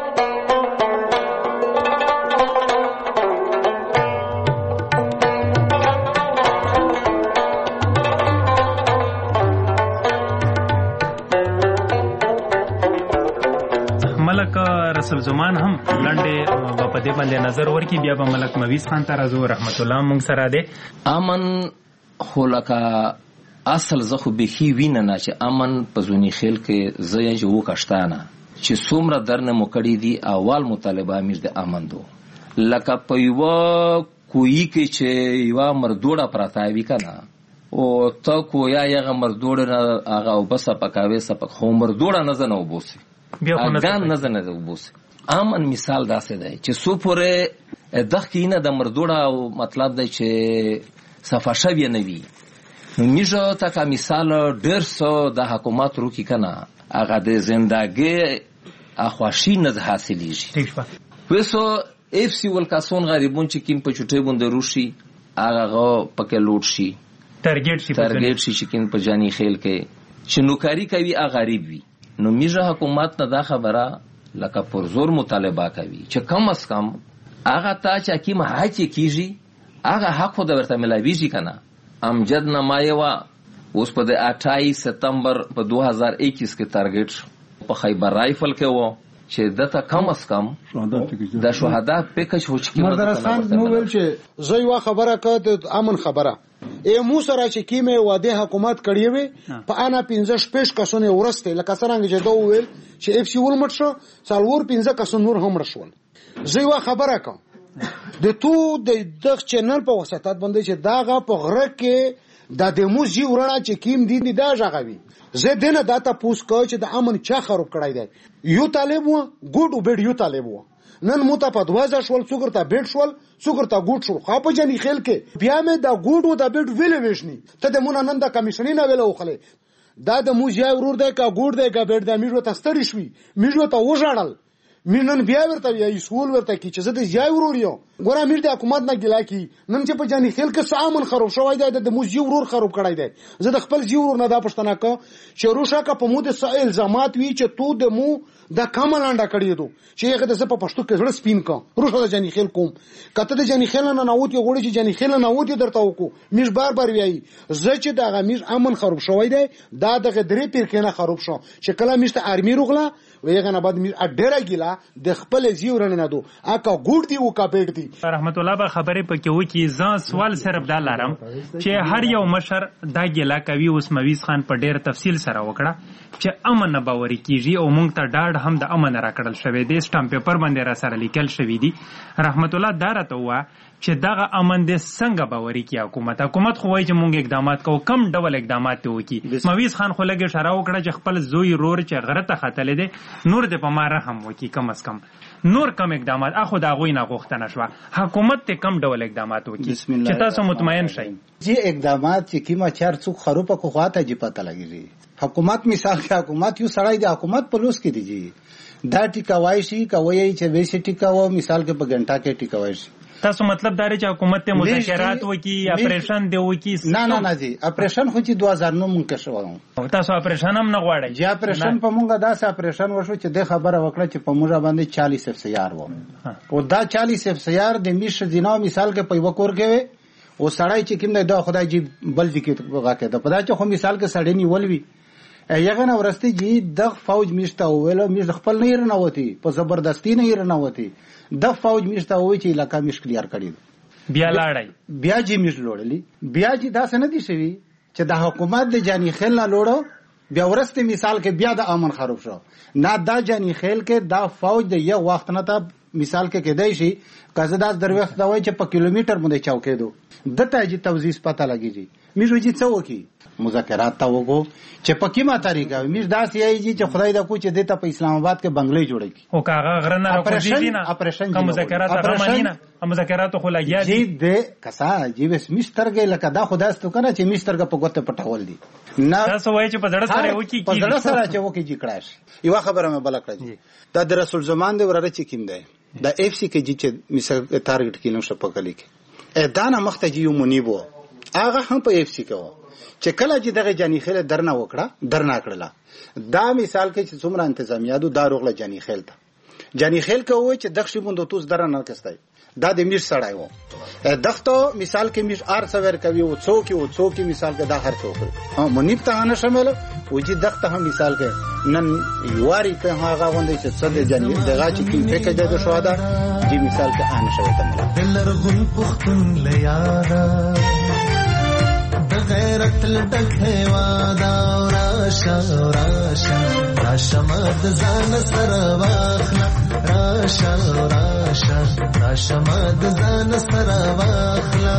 رسول زمان هم لنډه په دې باندې نظر ورکي، بیا به ملک مویز خان ته راځو رحمت الله مونږ سره دی. امن خو لکه اصل زه خو بخي وینه نه چې امن په زونی خیل کې زه یې جو کښتانه چې څومره درنه مکړی دي اول مطالبه امیر د امن دو لکه په یو کوی کې چې یو مردوړه پرتاوي کنه او ته کو یا یغه مردوړه نه هغه وبس پکاوي سپک خو مردوړه نه زنه وبوسي اګان نه زنه وبوسي. امن مثال داسې دی چې سو پورې دغه د مردوړه او مطلب دی چې صفاشوی نه وي، نو میجو تا مثال ډېر څه د حکومت روکی کنه هغه د زندګۍ اخواشي نه حاصلېږي. وسو اف سی ول کاسون غریبون چې کیم په چټي باندې روشي هغه پکې لوټ شي، ټارګټ شي ټارګټ شي چې کیم په جانی خیل کې چې نوکاری کوي هغه غریب وي. نو میجو حکومت نه دا خبره لکه پر زور مطالبه کوي چې کم از کم هغه تا چې کیم حق کیږي هغه حق خو د ورته ملاویږي کنه. امجد نمایوا اوس په د اٹھائیس ستمبر په دو هزار اکیس کې ټارګټ په خیبر رایفل کې وو چې دته کم از کم د شهدا پکش هوچ کې مدرسان نو ویل چې زوی وا خبره کړه د امن خبره ای مو سره چې کیمه واده حکومت کړی وي په انا پنځه شپږ کسونه ورسته لکه څنګه چې دوه ویل چې اف سی ول مټ شو څلور پنځه کسونه نور هم رسول. زوی وا خبره کړه د تو د دغه چینل په واسطه باندې چې داغه په غره کې د دمو زی ورانه چې کیم دي دا ژغوي. زه دنه داتا پوس کو چې د امن چا خراب کړای دی یو طالب و ګډ وبډ یو طالب و نن مو ته په دوازه شول څوګر ته بیٹ شول څوګر ته ګډ شول خو په جنې خیل کې بیا مې دا ګډ و دا بیٹ ویل وښني ته د مون نن د کمیشنې نه ویل وخله دا د مو ځای ورور دی کا ګډ دی کا بیٹ د میژو ته ستړي شوی میژو ته وژړل مینن بیا ورته یې سوال ورته کی چې زه د ځای ورور یم ګوره میر د حکومت نه ګلا کی نن چې په جنې خیل کې سامن خراب شوی دی د مو ځای ورور خراب کړای دی. زه د خپل ځای ورور نه دا پښتنه کو چې روشا کا په مو د سائل الزامات وی چې تو د مو د کملانډه کړی دو چې هغه د څه په پښتو کې زړه سپین کا روشا د جنې خیل کوم کته د جنې خیل نه نووت یو غوړي چې جنې خیل نه نووت درته وکړو میر بار بار ویایي زه چې دا غمیر امن خراب شوی دی دا د درې پیر کې نه خراب شو چې کله میشته ارمی روغلا ویغه نه بعد میر اډره ګیلا د خپل زیور نه دو اکا ګوډ دی او کا پیټ دی. رحمت الله به خبرې پکې و کې ځان سوال صرف دا لارم چې هر یو مشر دا ګیلا کوي اوس مویز خان په ډېر تفصیل سره وکړه چې امن نه باوري کیږي او مونږ ته ډاډ هم د امن راکړل شوی دی سټامپ پیپر باندې را سره لیکل شوی دی. رحمت الله دا راته وه چې دغه امن دې څنګه باوري کی حکومت حکومت خو وایي چې مونږ اقدامات کوو کم ډول اقدامات ته وکړي. مویز خان خو لږ اشاره وکړه چې خپل زوی رور چې غره ته ختلې دی نور دې په ما رحم وکړي کم از کم نور کم اقدامات اخو دا غوی نه غوښتنه شوه حکومت ته کم ډول اقدامات وکړي چې تاسو مطمئن شئ. جی اقدامات چې کیما چار څوک خروپه کو خواته جی پته لګیږي حکومت مثال کې حکومت یو سړی د حکومت په لوس کې دی دا ټیکاوای شي کوي چې ویسي ټیکاو مثال کې په غنټه کې ټیکاوای شي تاسو مطلب دا چې حکومت ته مذاکرات وکي اپریشن دی وکي؟ نه نه نه جی اپریشن خو چې دوه هزار نو مونږ کې شو. تاسو اپریشن هم نه غواړئ؟ جی اپریشن په مونږه داسې اپریشن وشو چې د خبره وکړه چې په مونږ باندې چالیس اف سی آر و او دا چالیس اف سی آر د میش دینو مثال کې په وکور کې او سړی چې کوم د خدای جی بل دي کې واقع ده په دا چې خو مثال کې سړی نیول وی یغه نو ورسته جی د فوج میشته ویل میش خپل نه رنه وتی په زبردستی نه رنه وتی د فوج میشته وی چې علاقہ میش کلیئر کړی بیا لاړی بیا جی میش لوړلی بیا جی دا سن دي شوی چې د حکومت د جانی خیل نه لوړو بیا ورسته مثال کې بیا د امن خراب شو نه دا جانی خیل کې دا فوج د یو وخت نه ته مثال کې کېدای شي قزداس دروخت دا وای چې په کیلومتر باندې چوکېدو دته جی توزیع پته لګیږي میږي چې څه وکی مذاکرات تا وګو چې په کومه طریقه میږ داس یی چې خدای دا کو چې دته په اسلام آباد کې بنگلې جوړی کی او کاغه غرنه راکوږي نه اپریشن کوم مذاکرات رامانی نه مذاکرات خو لګیا دي جی د کسا جی وس مسترګې لکه دا خداستو کنه چې مسترګه په ګوته پټول دي نه تاسو وای چې په دړه سره وکی په دړه سره چې وکی جی کړاش یو خبره مې بل کړی دا د رسول زمان دی وراره چې کیم دی دا اف سی کې جی چې مثال ټارګټ کینو شپه کلی کې ا دانه مخته جی منیبو هغه هم په اف سی کې و چې کله چې دغه جانی خیل درنه وکړه درنه کړله دا مثال کې چې څومره انتظامیه دو دا روغله جانی خیل ته جانی خیل کې وای چې دښې مونږ توس درنه کستای دا د میر سړای وو دغه مثال کې میر ار سویر کوي او څوک او څوک مثال کې دا هر څوک ها منیب ته نه شامل و چې دغه هم مثال کې نن یواري په هغه غونډه چې څه د جانی دغه چې کوم پکې د شهدا دې مثال کې ان شوی ته دلرغون پختون لیارا غیرت لټکه وادا راشا راشا راشا مد ځان سره واخلا راشا راشا راشا مد ځان سره واخلا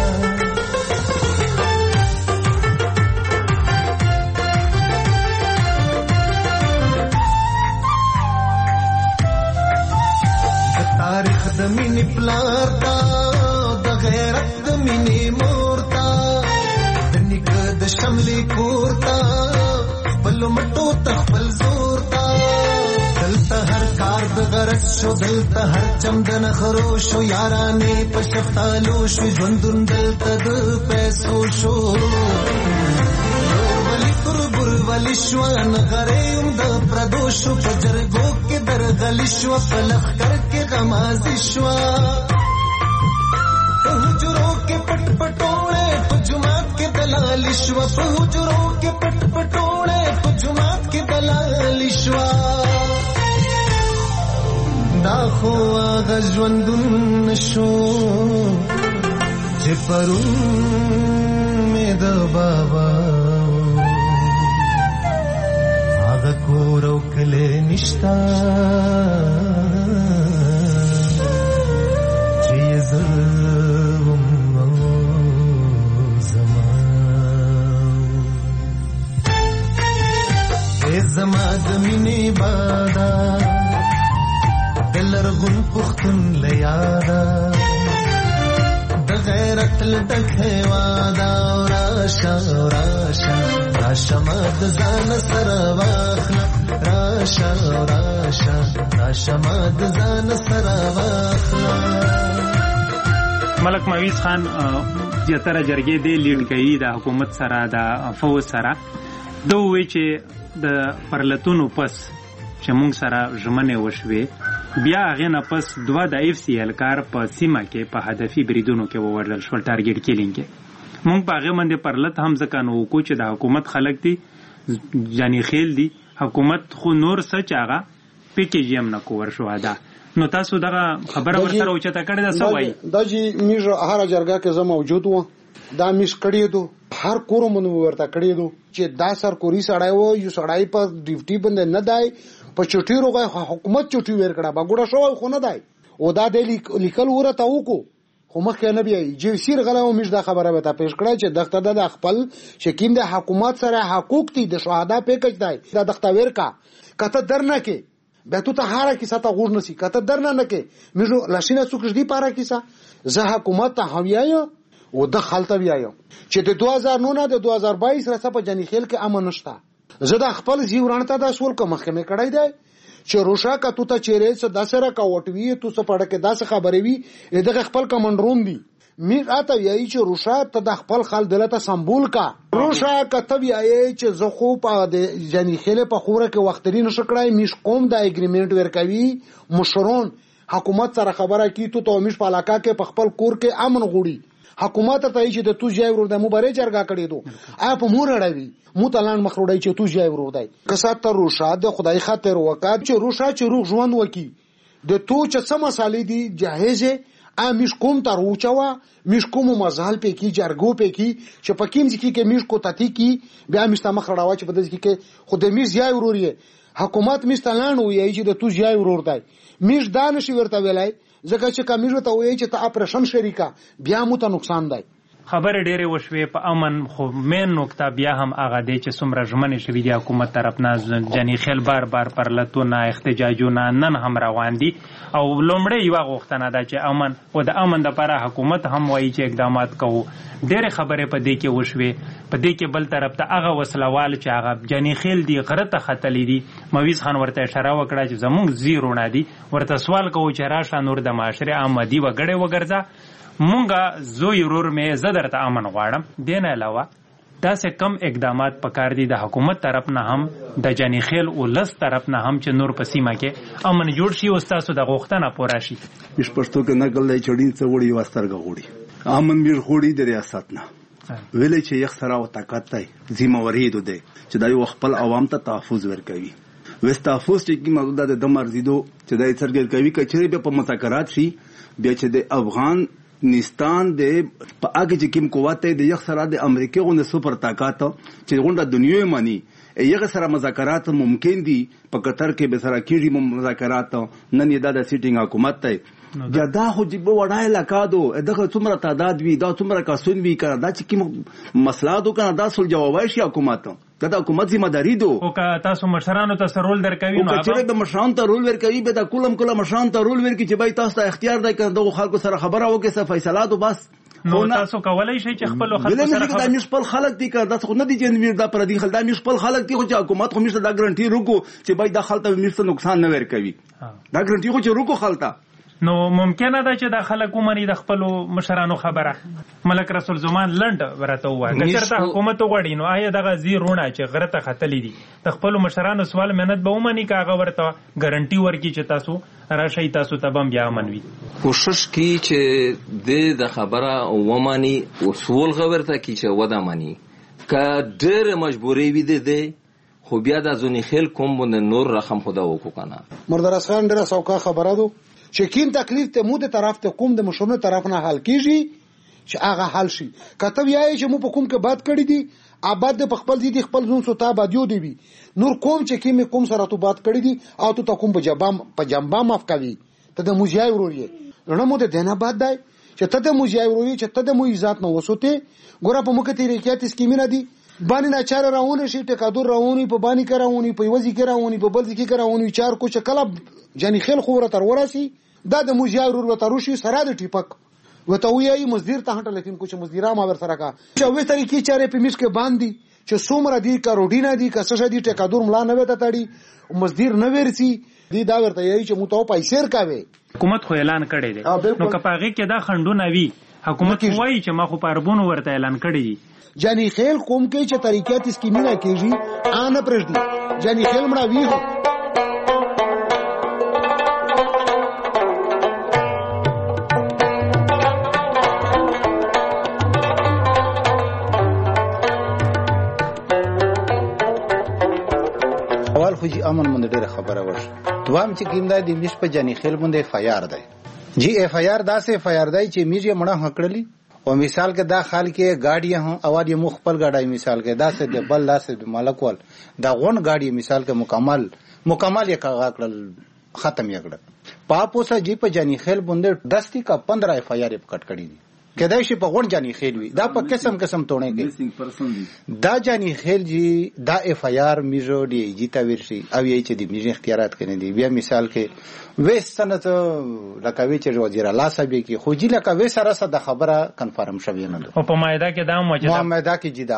تاریخ د مینې پلار تا د غیرت د مینې مور تا د شملې کورتا خپل مټو ته خپل زورتا دلته هر کار د غرض شو دلته هر چمدن خرو شو یارانې په شفتالو شو ژوندون دلته د پیسو شو ولی قربر ولی شو نغریم د پردو شو په جرګو کې درغلی شو په لخر کې غمازي شو حجرو کې پټ پټوړې په جماعت کې دلال شو په حجرو کې پټ پټوړې په جماعت کې دلال شو دا خو هغه ژوندون شو چې پرون مې د بابا هغه کور او کله نشتا چې زه زما د مینې بادا دلرغون پختون لیادا د غیرت لټکه وادا راشا راشا راشا مد ځان سره واخلا راشا راشا راشا مد ځان سره واخلا. ملک مویز خان زیاتره جرګې دی لیډ کوي د حکومت سره د فوج سره دوی چې د پرلتونو پس چې مونږ سره ژمنه وشوي بیا هغه نه پس دوه د اف سی ال کار په سیمه کې په هدفي بریدونو کې ووړل شو ټارګټ کیلینګ کې مونږ په هغه باندې پرلت هم ځکه نو کو چې د حکومت خلک دي جانی خیل دي حکومت خو نور سچ هغه پیکیج هم نه کوور شو ادا نو تاسو دغه خبره ورسره اوچته کړی دا څه وایي دا چې میږه هر جرګه کې زما موجود و دا میش کړی دو هر کورو مونږ ورته کړی دو چې دا سر کوری سړای وو یو سړای په ډیوټي باندې نه دای په چټي روغه حکومت چټي ور کړه باګوډه شو خو نه دای او دا د لیکل ورته وکړو خو مخکې نه بیا چې سیر غلاو مش دا خبره به تا پیش کړه چې دغه د خپل شکیم د حکومت سره حقوق دي د شهدا پیکج دی دا دغه ور کا کته درنه کې به تو ته هاره کې ساته غوړ نسی کته درنه نه کې مې لاشینه څوک دی پاره کیسه زه حکومت ته هویایم و د خلطه بیایم چې د دوه هزار نه د دوه هزار باییس رسه په جنی خیل کې امن نشته زه د خپل زیوران ته د سول کوم مخکمه کړای دی چې روشا کا تو ته چیرې څه داسره کا وټوي تو څه پړه کې داسه خبرې وي دغه خپل کمنډروم دي میر اته یی چې روشا ته د خپل خل دلته سمبول کا روشا کتب یی چې زخو په د جنی خله په خوره کې وختري نشکړای میش قوم د اګریمنت ورکوي مشرون حکومت سره خبره کی تو ته میش په علاقه کې په خپل کور کې امن غوړي حکومت ته چې د تو ځای ورو د مبارې جرګه کړی دو اپ مور اړوي مو تلان مخروړی چې تو ځای ورو دی کسات ته روشا د خدای خاطر وکړ چې روشا چې روغ ژوند وکي د تو چې سم مسالې دي جاهزه ا میش کوم تر اوچوا میش کوم مزال په کی جرګو په کی چې پکیم ځکه کې میش کو تتی کی بیا میش ته مخړاوه چې بده ځکه کې خو د میش ځای وروري حکومت میش تلان وی چې د تو ځای ورور دی میش دانش ورته ویلای ځکه چې کمیږي ته وایي چې ته اپریشن شریکا بیا مو ته نقصان دی خبر ډېرې وشوې په امن خو مین نقطه بیا هم هغه دی چې څومره ژمنې شوي دي حکومت طرف نه جنی خیل بار بار پرلتونه احتجاجونه نن هم روان دي او لومړی یوه غوښتنه ده چې امن او د امن دپاره حکومت هم وایي چې اقدامات کوو ډېرې خبرې په دې کې وشوې په دې کې بل طرف ته هغه وسلوال چې هغه جنی خیل دي غره ته ختلی دي مویز خان ورته اشاره وکړه چې زمونږ زیرونه دي ورته سوال کوو چې راشه نور د معاشرې آمدي وګړی وګرځه مونږه زوی ورور مې زه درته امن غواړم دې نه علاوه داسې کم اقدامات پکار دي د حکومت طرف نه هم د جنی خیل ولس طرف نه هم چې نور په سیمه کې امن جوړ شي او ستاسو د غوښتنه پوره شي مش پښتو کې نقل دی چړین څه وړي واسترګه وړي امن میر خوړي د ریاست نه ویلې چې یو سره او طاقت دی ذمہواری ده چې دا یو خپل عوام ته تحفظ ورکوي وست تحفظ چې کی موضوع د مرزیدو چې دا څرګند کوي کچې په مذاکرات شي بیا چې د افغان نستان د په هغه چې کوم قوت د یو سره د امریکا غونډه سپر طاقت چې غونډه دنیوي مانی یو سره مذاکرات ممکن دي په قطر کې به سره کیږي مذاکرات نن یې دا د سیټینګ حکومت ته جدا خو جيب وړای لکادو دغه څومره تعداد وي دا څومره کاسون وي کړه دا چې کوم مسله دو کنه دا سول جوابای شي حکومت دا د حکومت ذمہ داری دو او که تاسو مشرانو ته رول درکوي نو چې د مشرانو ته رول ورکوي به د کولم کولم مشرانو ته رول ورکوي چې بای تاسو ته اختیار دی کنه دغه خلکو سره خبره وکړي څه فیصله دو بس نو تاسو کولای شئ چې خپل خلکو سره خبره د خپل خلک دي که دا څه نه دي چې دا پر دي خلک د خپل خلک دي خو چې حکومت خو مشه دا ګارانټي روکو چې بای د خلک ته مشه نقصان نه ورکوي دا ګارانټي خو چې روکو خلک نو ممکنه ده چې د خلکو منی د خپل مشرانو خبره ملک رسول زمان لند ورته وایي که چېرته حکومت وغواړي نو آیا دغه زیرونه چې غره ته ختلي دي د خپلو مشرانو سوال منت به ومني که هغه ورته ګارنټي ورکړي چې تاسو راشئ تاسو ته به هم بیا امن وي کوشش کی چې د خبره ومني اصول ورته کی چې وده مني که ډېره مجبوري وي دی خو بیا د ځونی خیل کوم باندې نور رقم خدا وکړو کنه مردراس خان ډېره سوکا خبره ده چې کیم تکلیف ته مو د طرف ته کوم د مشرونو طرف نه حل کیږي چې هغه حل شي کته ویای چې مو په کوم کې بات کړی دي آباد په خپل دي خپل ځون سو ته بادیو دی نور کوم چې کیم کوم سره تو بات کړی دي او تو کوم په جبام په جنبا ماف کوي ته د موزیای وروري نه مو د دینه باد دی چې ته د موزیای وروري چې ته د مو عزت نه وسوته ګوره په مخه تیرې کېات سکیمینه دي باندې نه چار راونه شي ټکادور راونی په باندې کراونی په وځي کراونی په بل ځکه کراونی چار کو چې کله جنی خیل خوره تر ورسي دا د موزیای ورور وته روشي سره د ټیپک وته ویای مزدور ته هټل لیکن کوم مزدورا ما ور سره کا چې وې طریقې چارې په میش کې باندې چې څومره دي کروډینا دي کسه دي ټکادور ملا نه وته تاړي مزدور نه ورسي دي دا ورته یی چې مو ته پیسې ورکاوي حکومت خو اعلان کړی دی نو کپاغه کې دا خندونه وی حکومت وایي چې ما خو پربون ورته اعلان کړی دی جنی خیل کوم کې چې طریقات اسکیمینه کیږي ان پرځدي جنی خیل مړه وی هو اول خو جی امن مونږ ډیره خبره وشه دوام چې کیندای د مش په جنی خیل باندې اف آی آر دی جی اف آی آر داسې اف آی آر دی چې میږي مړه هکړلی او مثال کې دا خال کې گاډي هم اواز یې مخبل گاډي مثال کې داسې د بل داسې د مالکول دا غون گاډي مثال کې مکمل مکمل یې کاغه کړل ختم یې کړل پاپوسه جی په جنی خیل باندې دستی کا پندرہ اف آی آر کټ کړی دي کدای شي په غون جنی خیل وي دا په قسم قسم ټونه کې دا جنی خیل جی دا اف آی آر میجو دی جی تا ورشي او یې چې د میجو اختیارات کنه دي بیا مثال کې وستنه لکوي چې وزیر الله صاحب کې خو جی لکوي سره سره د خبره کنفرم شوی نه او په مایده کې دا مو چې په مایده کې جی دا و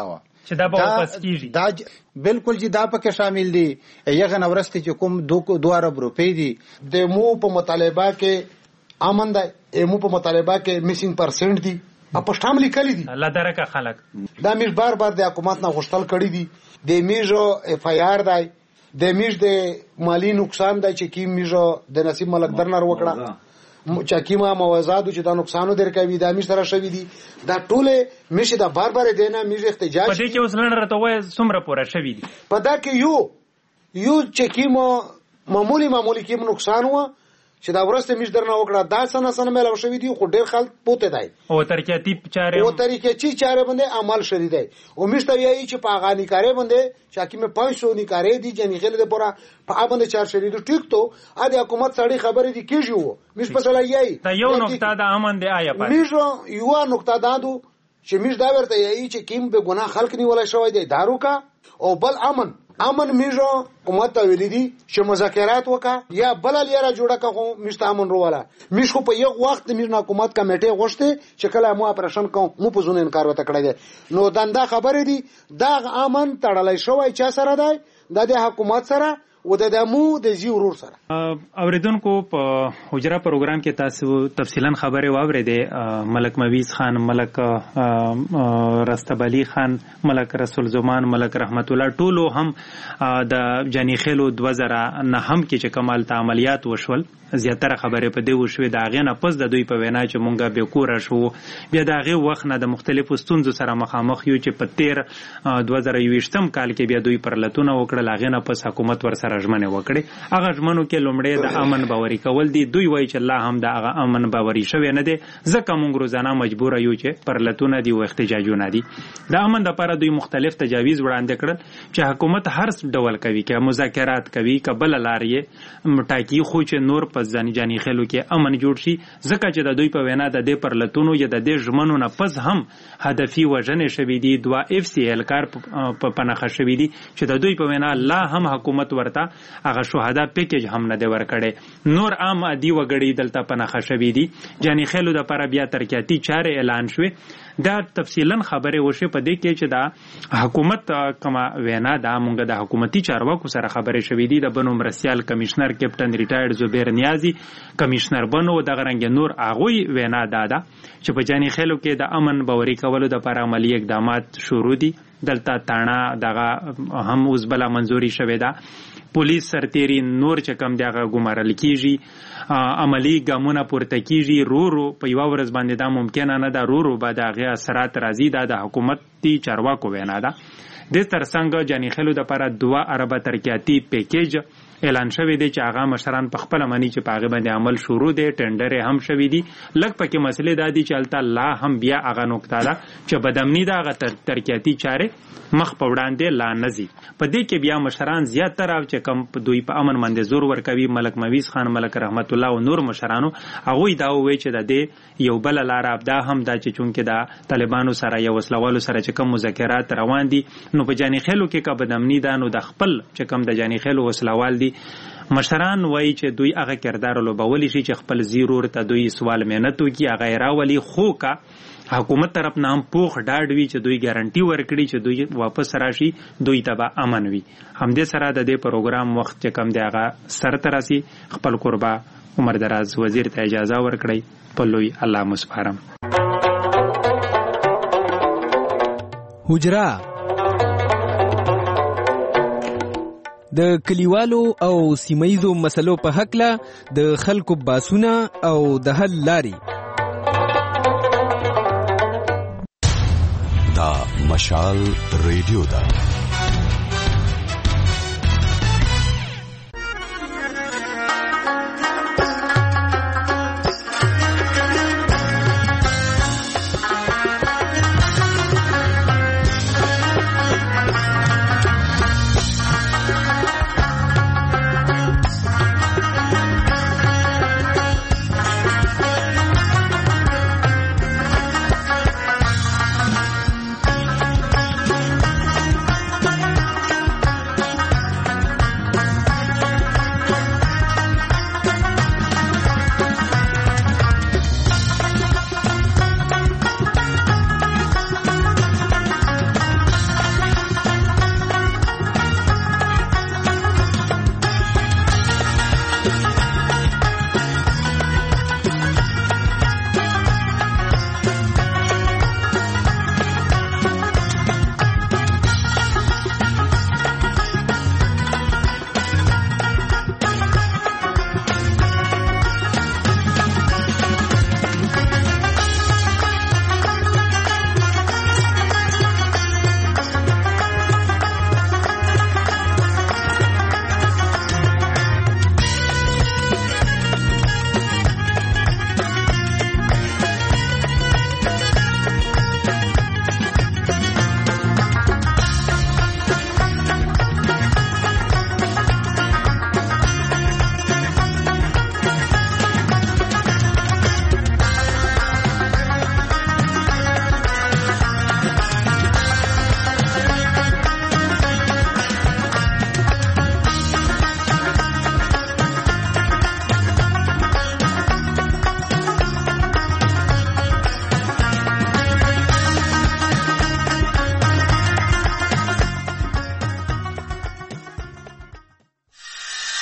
چې دا به واپس کیږي. دا بالکل چې دا پکې شامل دي. یغه نورسته چې کوم دوه ارب روپۍ دي د مو په مطالبه کې امن ده، مو په مطالبه کې میسینګ پرسنټ دي په شتام لیکلي دي. الله درکه خلک دا میش بار بار د حکومت نه غوښتل کړی دي. د میجو اف آی آر دی، د میش د مالی نقصان دی چې کی میجو د نصیب ملک درنر وکړه چاکیما موازادو چې دا نقصانو درکوي دا میش سره شوی دي. دا ټوله میش دا بار بار دینه میش احتجاج په دې کې اوس لنډ راته وای څومره پوره شوی دي. په دا کې یو یو چاکیما معمولی معمولی کې نقصان و چې دا ورسته میش درنه وکړه دا سنه سنه ملو شوی دي خو ډیر خلک پوته دی او ترکیاتی چاره او ترکیاتی چاره باندې عمل شری دی. او میش ته یی چې په غانی کاري باندې چاکی مې پانچ سو نی کاري دي جنې خل د پورا په باندې چار شری دي ټیک تو ا د حکومت سړی خبرې دي کیږي وو میش په سلا یی دا یو نقطه د امن دی آیا پات میش یو نقطه دادو چې میش دا ورته یی چې کیم به ګناه خلک نیولای شوی دی دارو کا او بل امن امن میجو حکومت ویلی دي چې مذاکرات وکا یا بل لیره جوړه کا خو مشته امن روواله میش خو په یو وخت میج حکومت کمیټه غوښته چې کله مو اپریشن کوم مو په زونه انکار وته کړی دی. نو دنده خبرې دي دا امن تړلای شوی چا سره دی د حکومت سره و د دمو د زی ورور سره. اوریدونکو په حجره پروګرام کې تاسو تفصیلا خبره واورېده. ملک مویز خان، ملک رستبالی خان، ملک رسول زمان، ملک رحمت الله ټولو هم د جانی خېلو دوه زره نه هم کې چې کمال ته عملیات وشول. زیاتره خبره په دې وشوې د هغې نه پس د دوی په وینا چې مونږه بېکوره شو. بیا د هغې وخت نه د مختلفو ستونزو سره مخامخ یو چې په تیر دوه زره یوویشتم کال کې بیا دوی پرلتونه وکړل. هغې نه پس حکومت ورسره ژمنې وکړې. هغه ژمنو کې لومړی د امن باوري کول دي. دوی وایي چې لا هم د هغه امن باوري شوی نه دی ځکه مونږ روزانه مجبوره یو چې پرلتونه دي او احتجاجونه دي. د امن دپاره دوی مختلف تجاویز وړاندې کړل چې حکومت هر ډول کوي که مذاکرات کوي که بله لار یې ټاکي خو چې نور په ځاني جاني خلو کې امن جوړ شي ځکه چې د دوی په وینا د دې پرلتونو یا د دې ژمنو نه پس هم هدفي وژنې شوي دي. دوه اف سی ایل کار په پناخه شوي دي چې د دوی په وینا لا هم حکومت ورته هغه شهدا پیکیج هم نه دی ورکړی. نور عام عادي وګړي دلته پناخه شوي دي. جاني خلو دپاره بیا ترکیاتي چارې اعلان شوې. دا تفصیلا خبره وشي په دې کې چې دا حکومت کما وینا دا مونږ د حکومتي چارواکو سره خبره شوې دي. د بنو مرسیال کمشنر کیپټن ریټایرډ زبیر نیازی کمشنر بنو دغه رنګ نور اغوی وینا دا ده چې په جانی خېلو کې د امن باوري کولو د لپاره عملی اقدامات شروع دي. دلته تاڼه دغه هم اوس بلا منزوري شوې ده. پولیس سرتیری نور چې کم دغه ګمارل کیږي، عملی ګامونه پورته کیږي. رو رو په یو ورځ باندې دا ممکن نه ده. رو رو به دغه اثرات راځي. دا د حکومتي چارواکو وینا ده. د ترڅنګ جانی خېلو د لپاره دوه اربه ترکیاتی پیکیج اعلان شوی دی چې هغه مشران په خپل منی چې په هغه باندې عمل شروع دی. ټندر هم شوی دی. لږ پکې مسلې دا دي چې الته لا هم بیا هغه نقطه ده چې بدامنی دا هغه ترکیاتی چارې مخ په وړاندې لا نزي. په دې کې بیا مشران زیاتره چې کم دوی په امن باندې زور ورکوي. ملک مویز خان، ملک رحمت الله او نور مشرانو هغوی دا وایي چې د دې یو بل لار ابدا هم دا چې چونکې د طالبانو سره یا وسلوالو سره چې کوم مذاکرات روان دي نو په جانی خېلو کې که بدامنی ده نو د خپل چې کوم د جانی خېلو وسلوال دي مشران وایي چې دوی هغه کردار لوبولی شي چې خپل زیرور ته دوی سوال مهنت وکړي هغه راولي. خو کا حکومت طرف نه هم پوخ ډاډ وي چې دوی ګارانټي ورکړي چې دوی واپس راشي دوی ته به امن وي. همدې سره د دې پروګرام وخت چې کم دی هغه سر ته راسي. خپل قربا عمر دراز وزیر ته اجازه ورکړئ. په لوی الله مسپارم. حجره د کلیوالو او سیمایزو مسلو په حقله د خلکو باسونه او د حل لاري. دا مشال ریډیو ده.